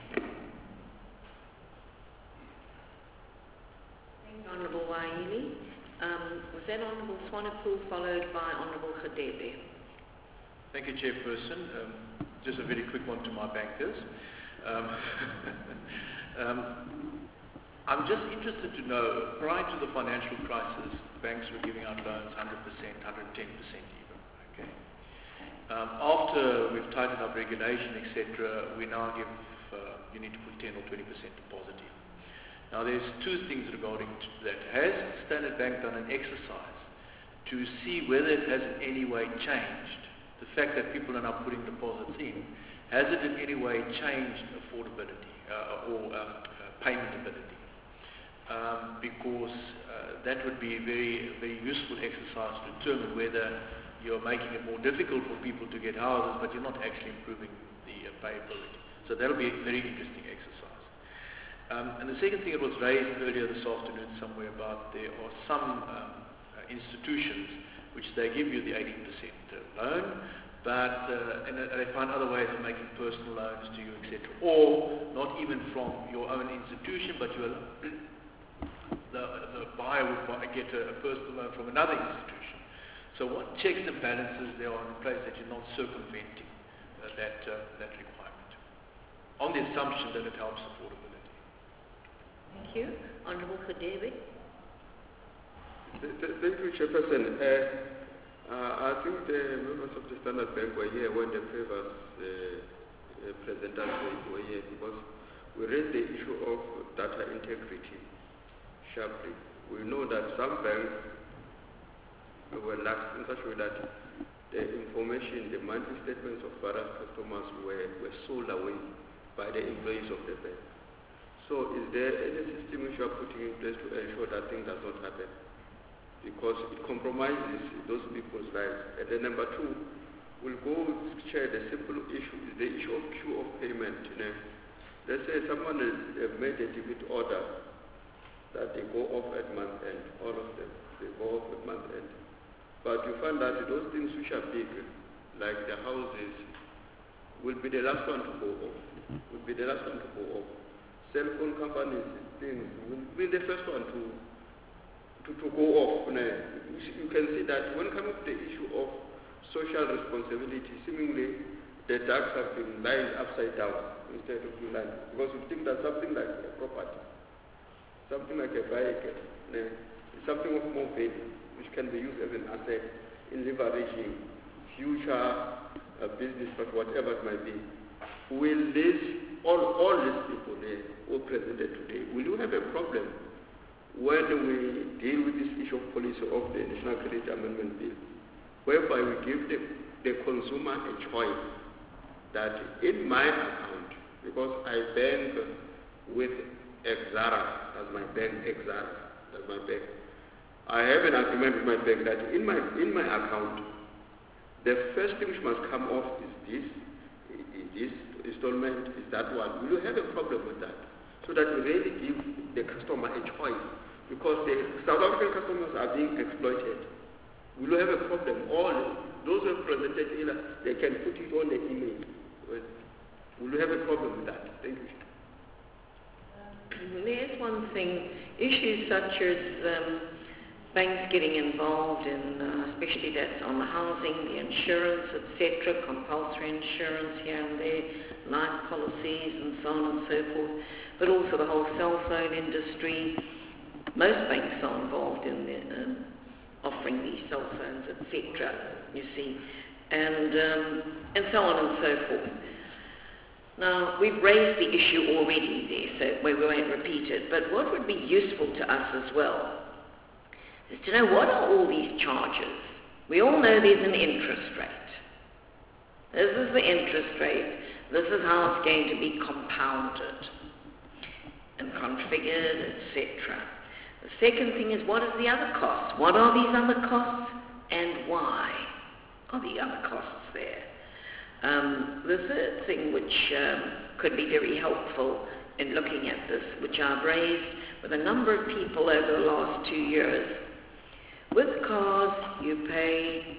Thanks, Honourable Wahili. Um, was that Honourable Swanepoel followed by Honourable Khadebe? Thank you, Chairperson. Um, just a very quick one to my bankers. Um, um, I'm just interested to know, prior to the financial crisis, banks were giving out loans one hundred percent, one hundred ten percent even. Okay. Um, after we've tightened up regulation, et cetera, we now give, uh, you need to put ten or twenty percent deposit in. Now there's two things regarding to that. Has Standard Bank done an exercise to see whether it has in any way changed the fact that people are now putting deposits in? Has it in any way changed affordability uh, or um, uh, payment ability? Um, because uh, that would be a very, very useful exercise to determine whether you're making it more difficult for people to get houses, but you're not actually improving the uh, payability. So that'll be a very interesting exercise. Um, and the second thing that was raised earlier this afternoon somewhere about there are some um, uh, institutions which they give you the eighty percent uh, loan, but uh, and uh, they find other ways of making personal loans to you, et cetera. Or not even from your own institution, but you the, the buyer would buy, get a, a personal loan from another institution. So what checks and balances there are in place that you're not circumventing uh, that, uh, that requirement, on the assumption that it helps affordability. Thank you. Honourable Khadebe. Thank you, Chairperson. Uh, uh, I think the members of the Standard Bank were here when the previous uh, uh, presenters were here, because we raised the issue of data integrity sharply. We know that some banks were lax in such a way that the information, the monthly statements of various customers were, were sold away by the employees of the bank. So is there any system which you are putting in place to ensure that thing does not happen? Because it compromises those people's lives. And then number two, we'll go share the simple issue, is the issue of queue of payment. You know? Let's say someone has uh, made a debit order that they go off at month end, all of them, they go off at month end. But you find that those things which are big, like the houses, will be the last one to go off, will be the last one to go off. Cell phone companies, things, will be the first one to to, to go off. You know, you can see that when coming to the issue of social responsibility, seemingly the ducks have been lined upside down instead of being lined. Because you think that something like a property, something like a bike, you know, something of more value, which can be used as an asset in leveraging future uh, business, but whatever it might be. Will this, all, all these people there who are presented today, will you have a problem when we deal with this issue of policy of the National Credit Amendment Bill, whereby we give the, the consumer a choice that in my account, because I bank with Exara, as my bank, Exara, as my bank, I have an agreement with my bank that in my in my account, the first thing which must come off is this, is this installment, is that one. Will you have a problem with that? So that we really give the customer a choice, because the South African customers are being exploited. Will you have a problem? All those who have presented here, they can put it on the email. Will you have a problem with that? Thank you. There's one thing, issues such as um, banks getting involved in, uh, especially that's on the housing, the insurance, et cetera, compulsory insurance here and there, life policies and so on and so forth, but also the whole cell phone industry. Most banks are involved in the, um, offering these cell phones, et cetera, you see, and, um, and so on and so forth. Now, we've raised the issue already there, so we won't repeat it, but what would be useful to us as well is to know what are all these charges. We all know there's an interest rate. This is the interest rate. This is how it's going to be compounded and configured, et cetera. The second thing is, what is the other costs? What are these other costs, and why are the other costs there? Um, the third thing which um, could be very helpful in looking at this, which I've raised with a number of people over the last two years, with cars you pay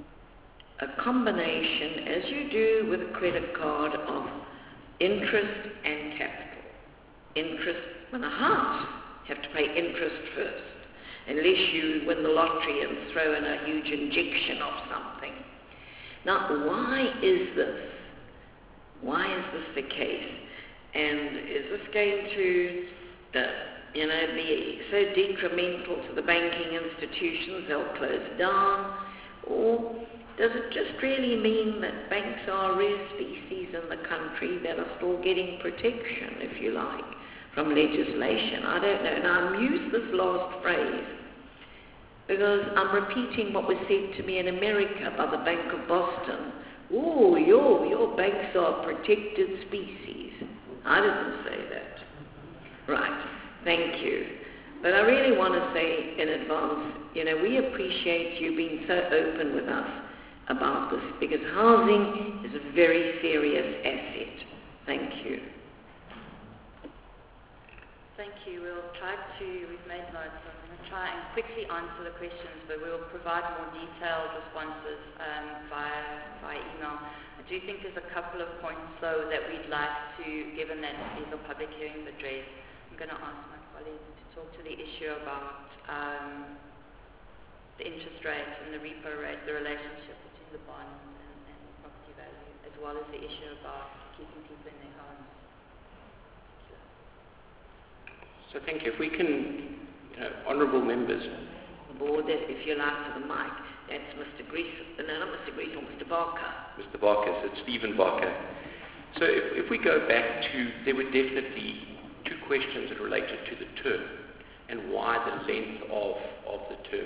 a combination, as you do with a credit card, of interest and capital. Interest, when a house, you have to pay interest first, unless you win the lottery and throw in a huge injection of something. Now, why is this? Why is this the case? And is this going to, uh, you know, be so detrimental to the banking institutions they'll close down? Or does it just really mean that banks are a rare species in the country that are still getting protection, if you like, from legislation? I don't know. Now, I'm using this last phrase because I'm repeating what was said to me in America by the Bank of Boston. Oh, your, your banks are a protected species. I didn't say that. Right, thank you. But I really want to say in advance, you know, we appreciate you being so open with us about this, because housing is a very serious asset. Thank you. Thank you. We'll try to, we've made notes, so I'm going to try and quickly answer the questions, but we'll provide more detailed responses um, via, via email. I do think there's a couple of points, though, that we'd like to, given that these are public hearings addressed, I'm going to ask my colleagues to talk to the issue about um, the interest rate and the repo rate, the relationship between the bonds and, and property value, as well as the issue about keeping people in their homes. So thank you. If we can, you know, honourable members. The board, if you like, to the mic, that's Mister Grease, no, not Mister Grease, or Mister Barker. Mister Barker, so it's Stephen Barker. So if, if we go back to, there were definitely two questions that related to the term and why the length of, of the term.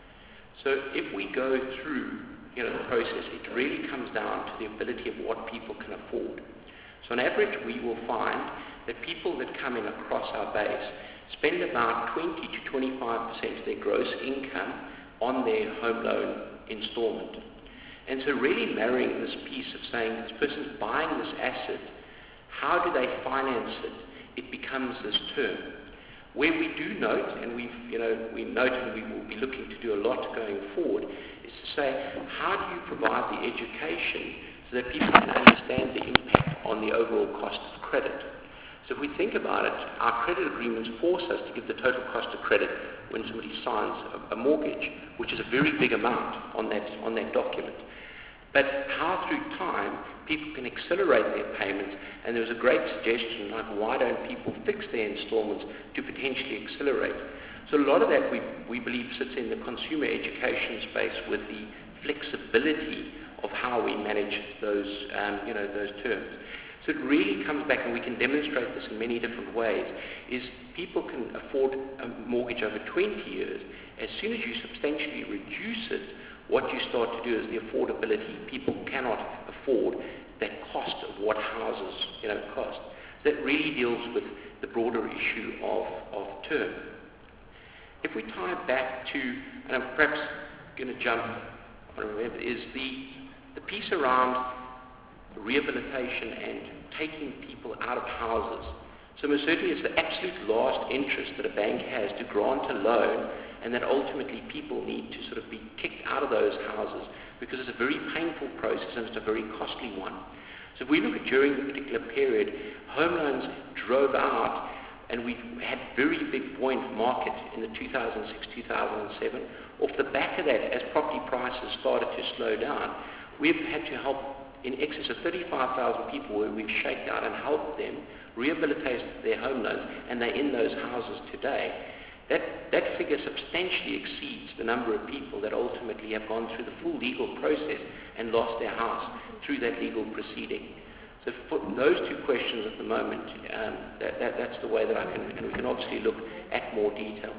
So if we go through, you know, the process, it really comes down to the ability of what people can afford. So on average, we will find that people that come in across our base spend about twenty to twenty-five percent of their gross income on their home loan installment. And so really marrying this piece of saying this person's buying this asset, how do they finance it? It becomes this term. Where we do note, and we've, you know, we note and we will be looking to do a lot going forward, is to say, how do you provide the education so that people can understand the impact on the overall cost of credit? So if we think about it, our credit agreements force us to give the total cost of credit when somebody signs a, a mortgage, which is a very big amount on that, on that document. But how through time people can accelerate their payments, and there was a great suggestion like why don't people fix their installments to potentially accelerate. So a lot of that we, we believe sits in the consumer education space with the flexibility of how we manage those, um, you know, those terms. So it really comes back, and we can demonstrate this in many different ways, is people can afford a mortgage over twenty years. As soon as you substantially reduce it, what you start to do is the affordability. People cannot afford that cost of what houses, you know, cost. So that really deals with the broader issue of, of term. If we tie it back to, and I'm perhaps going to jump, I don't remember, is the, the piece around rehabilitation and taking people out of houses. So most certainly it's the absolute last interest that a bank has to grant a loan, and that ultimately people need to sort of be kicked out of those houses because it's a very painful process and it's a very costly one. So if we look at during the particular period, home loans drove out, and we had very big buoyant market in the two thousand six to two thousand seven. Off the back of that, as property prices started to slow down, we've had to help in excess of thirty-five thousand people where we've shaken out and helped them rehabilitate their home loans, and they're in those houses today. That, that figure substantially exceeds the number of people that ultimately have gone through the full legal process and lost their house through that legal proceeding. So for those two questions at the moment, um, that, that, that's the way that I can, and we can obviously look at more detail.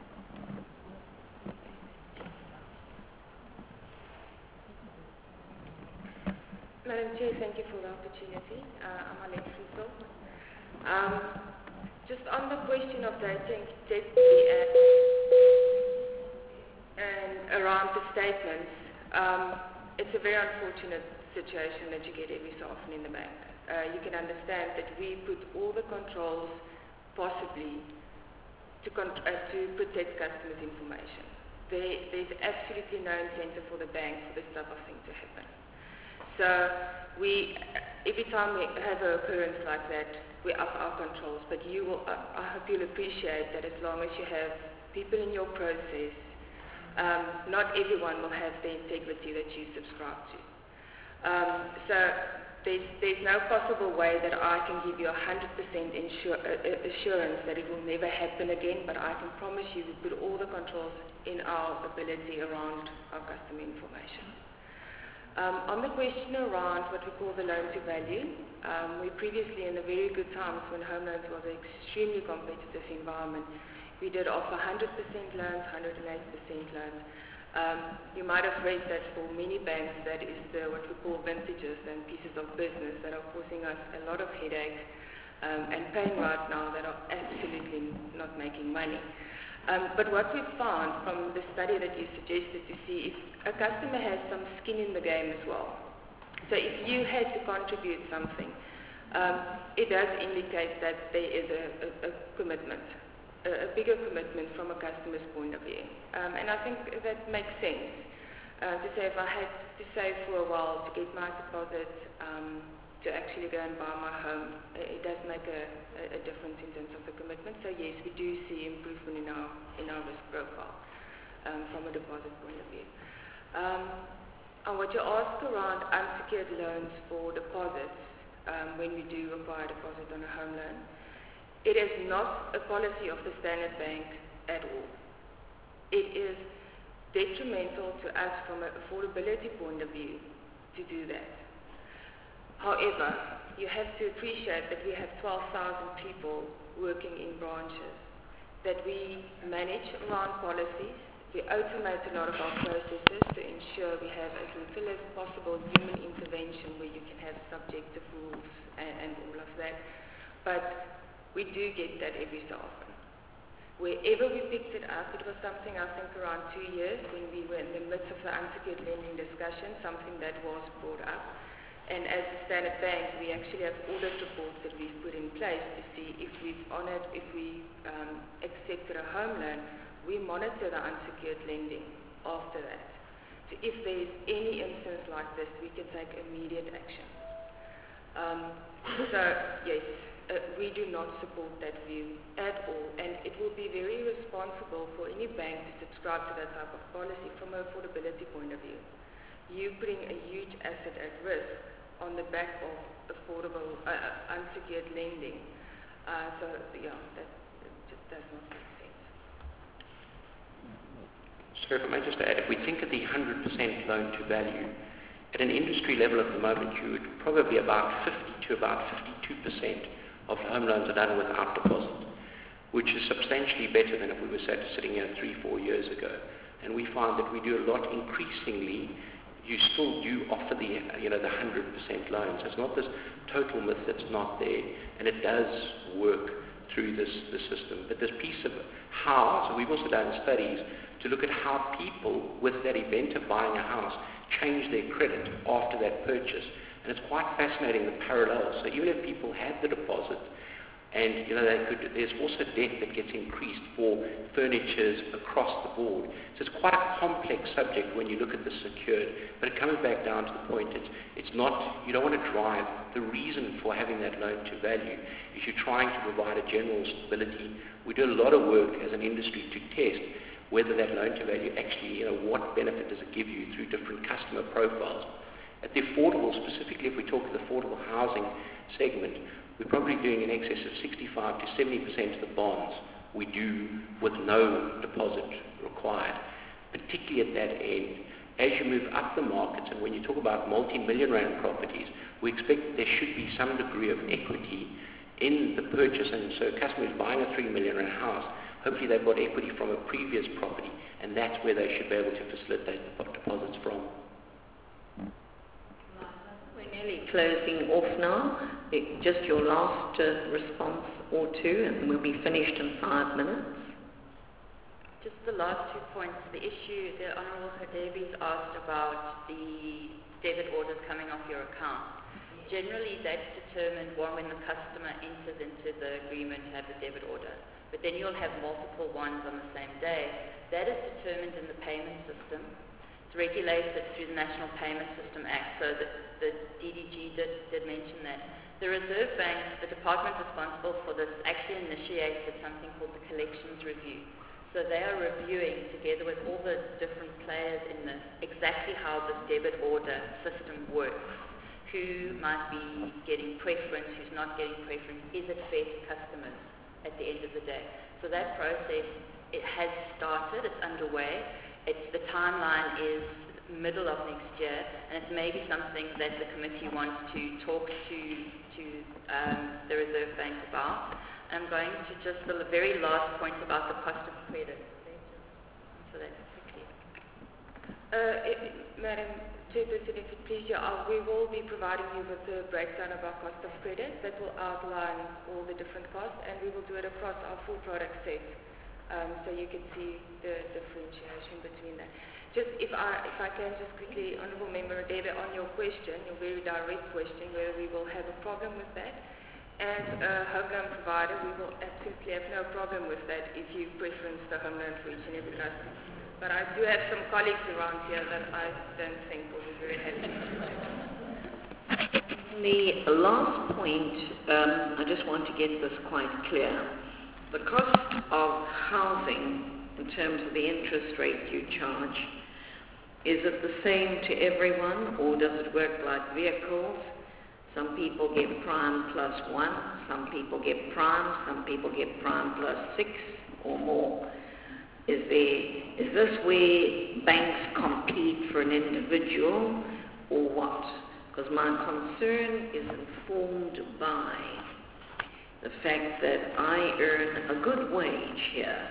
Madam Chair, thank you for the opportunity. Uh, I'm Alex Friesel. Um, just on the question of dating deputy and, and around the statements, um, it's a very unfortunate situation that you get every so often in the bank. Uh, you can understand that we put all the controls possibly to, con- uh, to protect customers' information. There, there's absolutely no incentive for the bank for this type of thing to happen. So we, every time we have an occurrence like that, we up our controls. But you will, uh, I hope you'll appreciate that as long as you have people in your process, um, not everyone will have the integrity that you subscribe to. Um, so there's, there's no possible way that I can give you a one hundred percent insur- uh, assurance that it will never happen again, but I can promise you we put all the controls in our ability around our customer information. Um, on the question around what we call the loan to value, um, we previously, in the very good times when home loans was an extremely competitive environment, we did offer one hundred percent loans, one hundred eight percent loans. Um, you might have read that for many banks, that is the, what we call vintages and pieces of business that are causing us a lot of headache um, and pain right now that are absolutely not making money. Um, but what we've found from the study that you suggested to see if a customer has some skin in the game as well. So if you had to contribute something, um, it does indicate that there is a, a, a commitment, a, a bigger commitment from a customer's point of view. Um, and I think that makes sense. Uh, to say if I had to save for a while to get my deposit, um, to actually go and buy my home, it does make a, a, a difference in terms of the commitment. So yes, we do see improvement in our in our risk profile um, from a deposit point of view. Um, and what you ask around unsecured loans for deposits, um, when we do require a deposit on a home loan, it is not a policy of the Standard Bank at all. It is detrimental to us from an affordability point of view to do that. However, you have to appreciate that we have twelve thousand people working in branches, that we manage around policies, we automate a lot of our processes to ensure we have as little as possible human intervention where you can have subjective rules and, and all of that. But we do get that every so often. Wherever we picked it up, it was something I think around two years when we were in the midst of the unsecured lending discussion, something that was brought up. And as the Standard Bank, we actually have audit reports that we've put in place to see if we've honored, if we um, accepted a home loan, we monitor the unsecured lending after that. So if there's any instance like this, we can take immediate action. Um, so yes, uh, we do not support that view at all, and it will be very responsible for any bank to subscribe to that type of policy from an affordability point of view. You putting a huge asset at risk on the back of affordable, uh, unsecured lending. Uh, so, yeah, that just does not make sense. So if I may just add, if we think of the one hundred percent loan to value, at an industry level at the moment, you would probably about fifty to about fifty-two percent of home loans are done without deposit, which is substantially better than if we were sitting here three, four years ago. And we find that we do a lot increasingly. You still do offer the, you know, the one hundred percent loans. It's not this total myth that's not there, and it does work through this the system. But this piece of how, so we've also done studies to look at how people, with that event of buying a house, change their credit after that purchase. And it's quite fascinating, the parallels. So even if people had the deposit, and you know, they could, there's also debt that gets increased for furnitures across the board. So it's quite a complex subject when you look at the secured. But it comes back down to the point, it's, it's not, you don't want to drive. The reason for having that loan to value is you're trying to provide a general stability. We do a lot of work as an industry to test whether that loan to value actually, you know, what benefit does it give you through different customer profiles. At the affordable, specifically if we talk the affordable housing segment, we're probably doing in excess of sixty-five to seventy percent of the bonds we do with no deposit required, particularly at that end. As you move up the markets, and when you talk about multi-million rand properties, we expect that there should be some degree of equity in the purchase, and so a customer is buying a three million rand house, hopefully they've got equity from a previous property, and that's where they should be able to facilitate the deposits from. Nearly closing off now. Just your last uh, response or two, and we'll be finished in five minutes. Just the last two points. The issue, the Honourable Hadebi's asked about the debit orders coming off your account. Generally, that's determined one when the customer enters into the agreement to have the debit order. But then you'll have multiple ones on the same day. That is determined in the payment system. It's regulated through the National Payment System Act, so the, the D D G did, did mention that. The Reserve Bank, the department responsible for this, actually initiated something called the Collections Review. So they are reviewing, together with all the different players in this, exactly how this debit order system works. Who might be getting preference, who's not getting preference, is it fair to customers at the end of the day? So that process, it has started, it's underway. It's, the timeline is middle of next year, and it's maybe something that the committee wants to talk to, to um, the Reserve Bank about. I'm going to just, the very last point about the cost of credit. So that's quickly. Uh, if, Madam Chairperson, if it please you, uh, we will be providing you with a breakdown of our cost of credit that will outline all the different costs, and we will do it across our full product set. Um, so you can see the differentiation between that. Just if I, if I can just quickly, Honourable Member Radebe, on your question, your very direct question, whether we will have a problem with that. As a home loan provider, we will absolutely have no problem with that if you preference the home loan for each and every customer. But I do have some colleagues around here that I don't think will be very happy to do that. The last point, um, I just want to get this quite clear. The cost of housing in terms of the interest rate you charge, is it the same to everyone, or does it work like vehicles? Some people get prime plus one, some people get prime, some people get prime plus six or more. Is there, is this where banks compete for an individual, or what? Because my concern is informed by the fact that I earn a good wage here,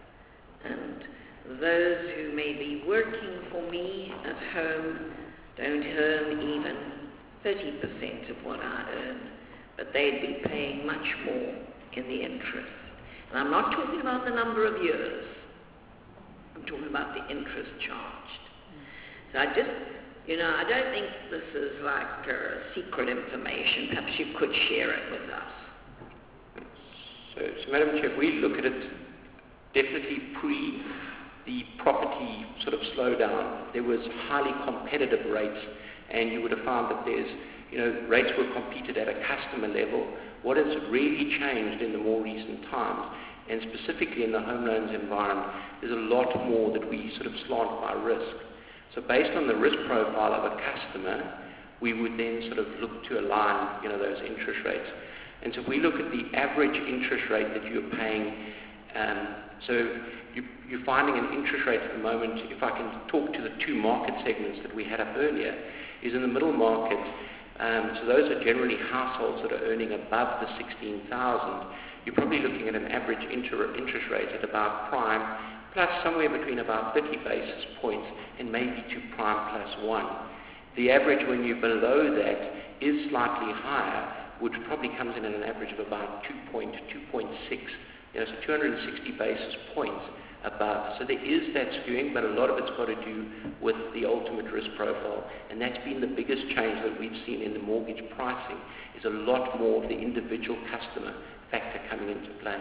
and those who may be working for me at home don't earn even thirty percent of what I earn, but they'd be paying much more in the interest. And I'm not talking about the number of years, I'm talking about the interest charged. So I just, you know, I don't think this is like uh, secret information. Perhaps you could share it with us. So, so Madam Chair, if we look at it, definitely pre the property sort of slowdown, there was highly competitive rates, and you would have found that there's, you know, rates were competed at a customer level. What has really changed in the more recent times, and specifically in the home loans environment, there's a lot more that we sort of slant by risk. So based on the risk profile of a customer, we would then sort of look to align, you know, those interest rates. And so if we look at the average interest rate that you're paying, um, so you, you're finding an interest rate at the moment, if I can talk to the two market segments that we had up earlier, is in the middle market. Um, so those are generally households that are earning above the sixteen thousand. You're probably looking at an average inter- interest rate at about prime, plus somewhere between about thirty basis points and maybe to prime plus one. The average when you're below that is slightly higher, which probably comes in at an average of about two point six, you know, so two hundred sixty basis points above. So there is that skewing, but a lot of it's got to do with the ultimate risk profile, and that's been the biggest change that we've seen in the mortgage pricing, is a lot more of the individual customer factor coming into play.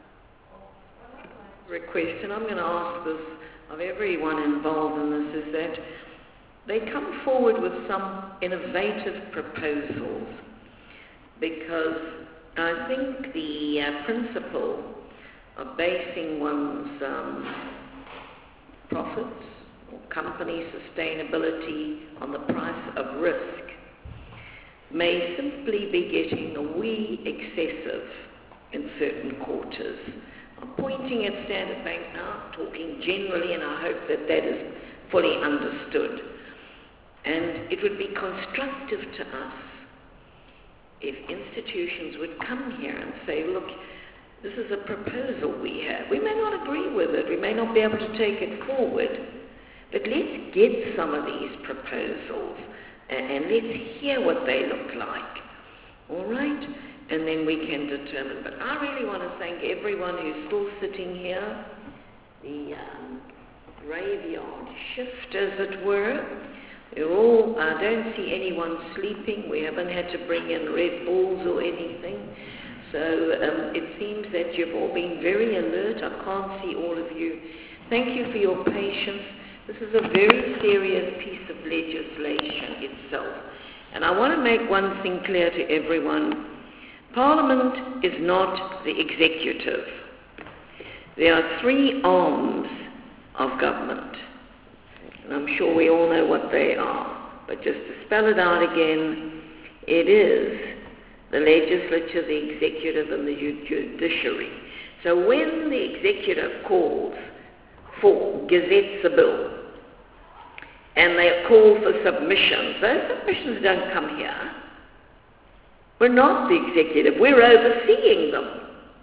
Request, and I'm going to ask this of everyone involved in this, is that they come forward with some innovative proposals, because I think the uh, principle of basing one's um, profits or company sustainability on the price of risk may simply be getting a wee excessive in certain quarters. I'm pointing at Standard Bank now, talking generally, and I hope that that is fully understood. And it would be constructive to us if institutions would come here and say, look, this is a proposal we have. We may not agree with it. We may not be able to take it forward. But let's get some of these proposals and, and let's hear what they look like. All right? And then we can determine. But I really want to thank everyone who's still sitting here, the um, graveyard shift, as it were. We're all, I don't see anyone sleeping. We haven't had to bring in Red Bulls or anything. So um, it seems that you've all been very alert. I can't see all of you. Thank you for your patience. This is a very serious piece of legislation itself. And I want to make one thing clear to everyone. Parliament is not the executive. There are three arms of government. And I'm sure we all know what they are. But just to spell it out again, it is the legislature, the executive, and the judiciary. So when the executive calls for, gazettes a bill, and they call for submissions, those submissions don't come here. We're not the executive, we're overseeing them.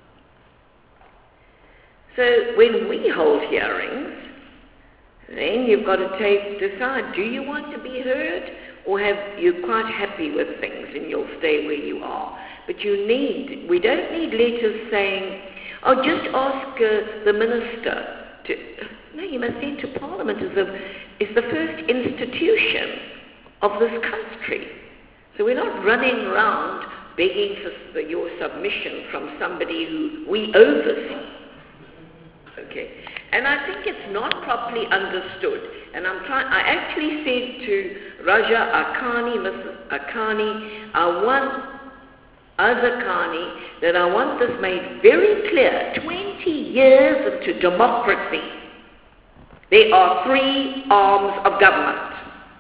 So when we hold hearings, then you've got to take, decide, do you want to be heard, or have you quite happy with things and you'll stay where you are? But you need, we don't need letters saying, Oh, just ask uh, the minister to... No, you must say to Parliament is the, is the first institution of this country. So we're not running around begging for, for your submission from somebody who we oversee. Okay? And I think it's not properly understood. And I'm trying, I actually said to Raja Akani, Missus Akani, I want, Azakani, that I want this made very clear. twenty years into democracy, there are three arms of government.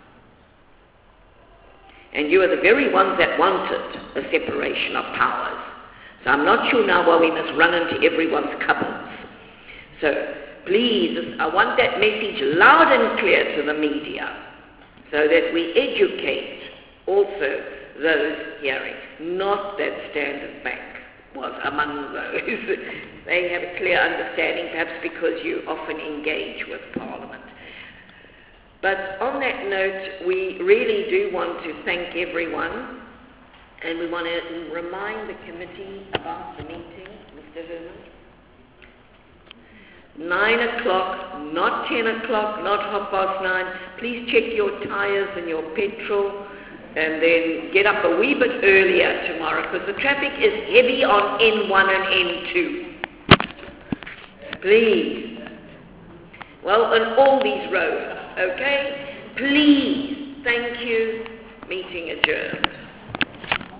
And you are the very ones that wanted a separation of powers. So I'm not sure now why we must run into everyone's cupboards. So please, I want that message loud and clear to the media so that we educate also those hearing. Not that Standard Bank was among those. They have a clear understanding, perhaps because you often engage with Parliament. But on that note, we really do want to thank everyone, and we want to remind the committee about the meeting, Mister Herman. Nine o'clock, not ten o'clock, not half past nine. Please check your tyres and your petrol, and then get up a wee bit earlier tomorrow, because the traffic is heavy on N one and N two. Please. Well, on all these roads, okay? Please. Thank you. Meeting adjourned.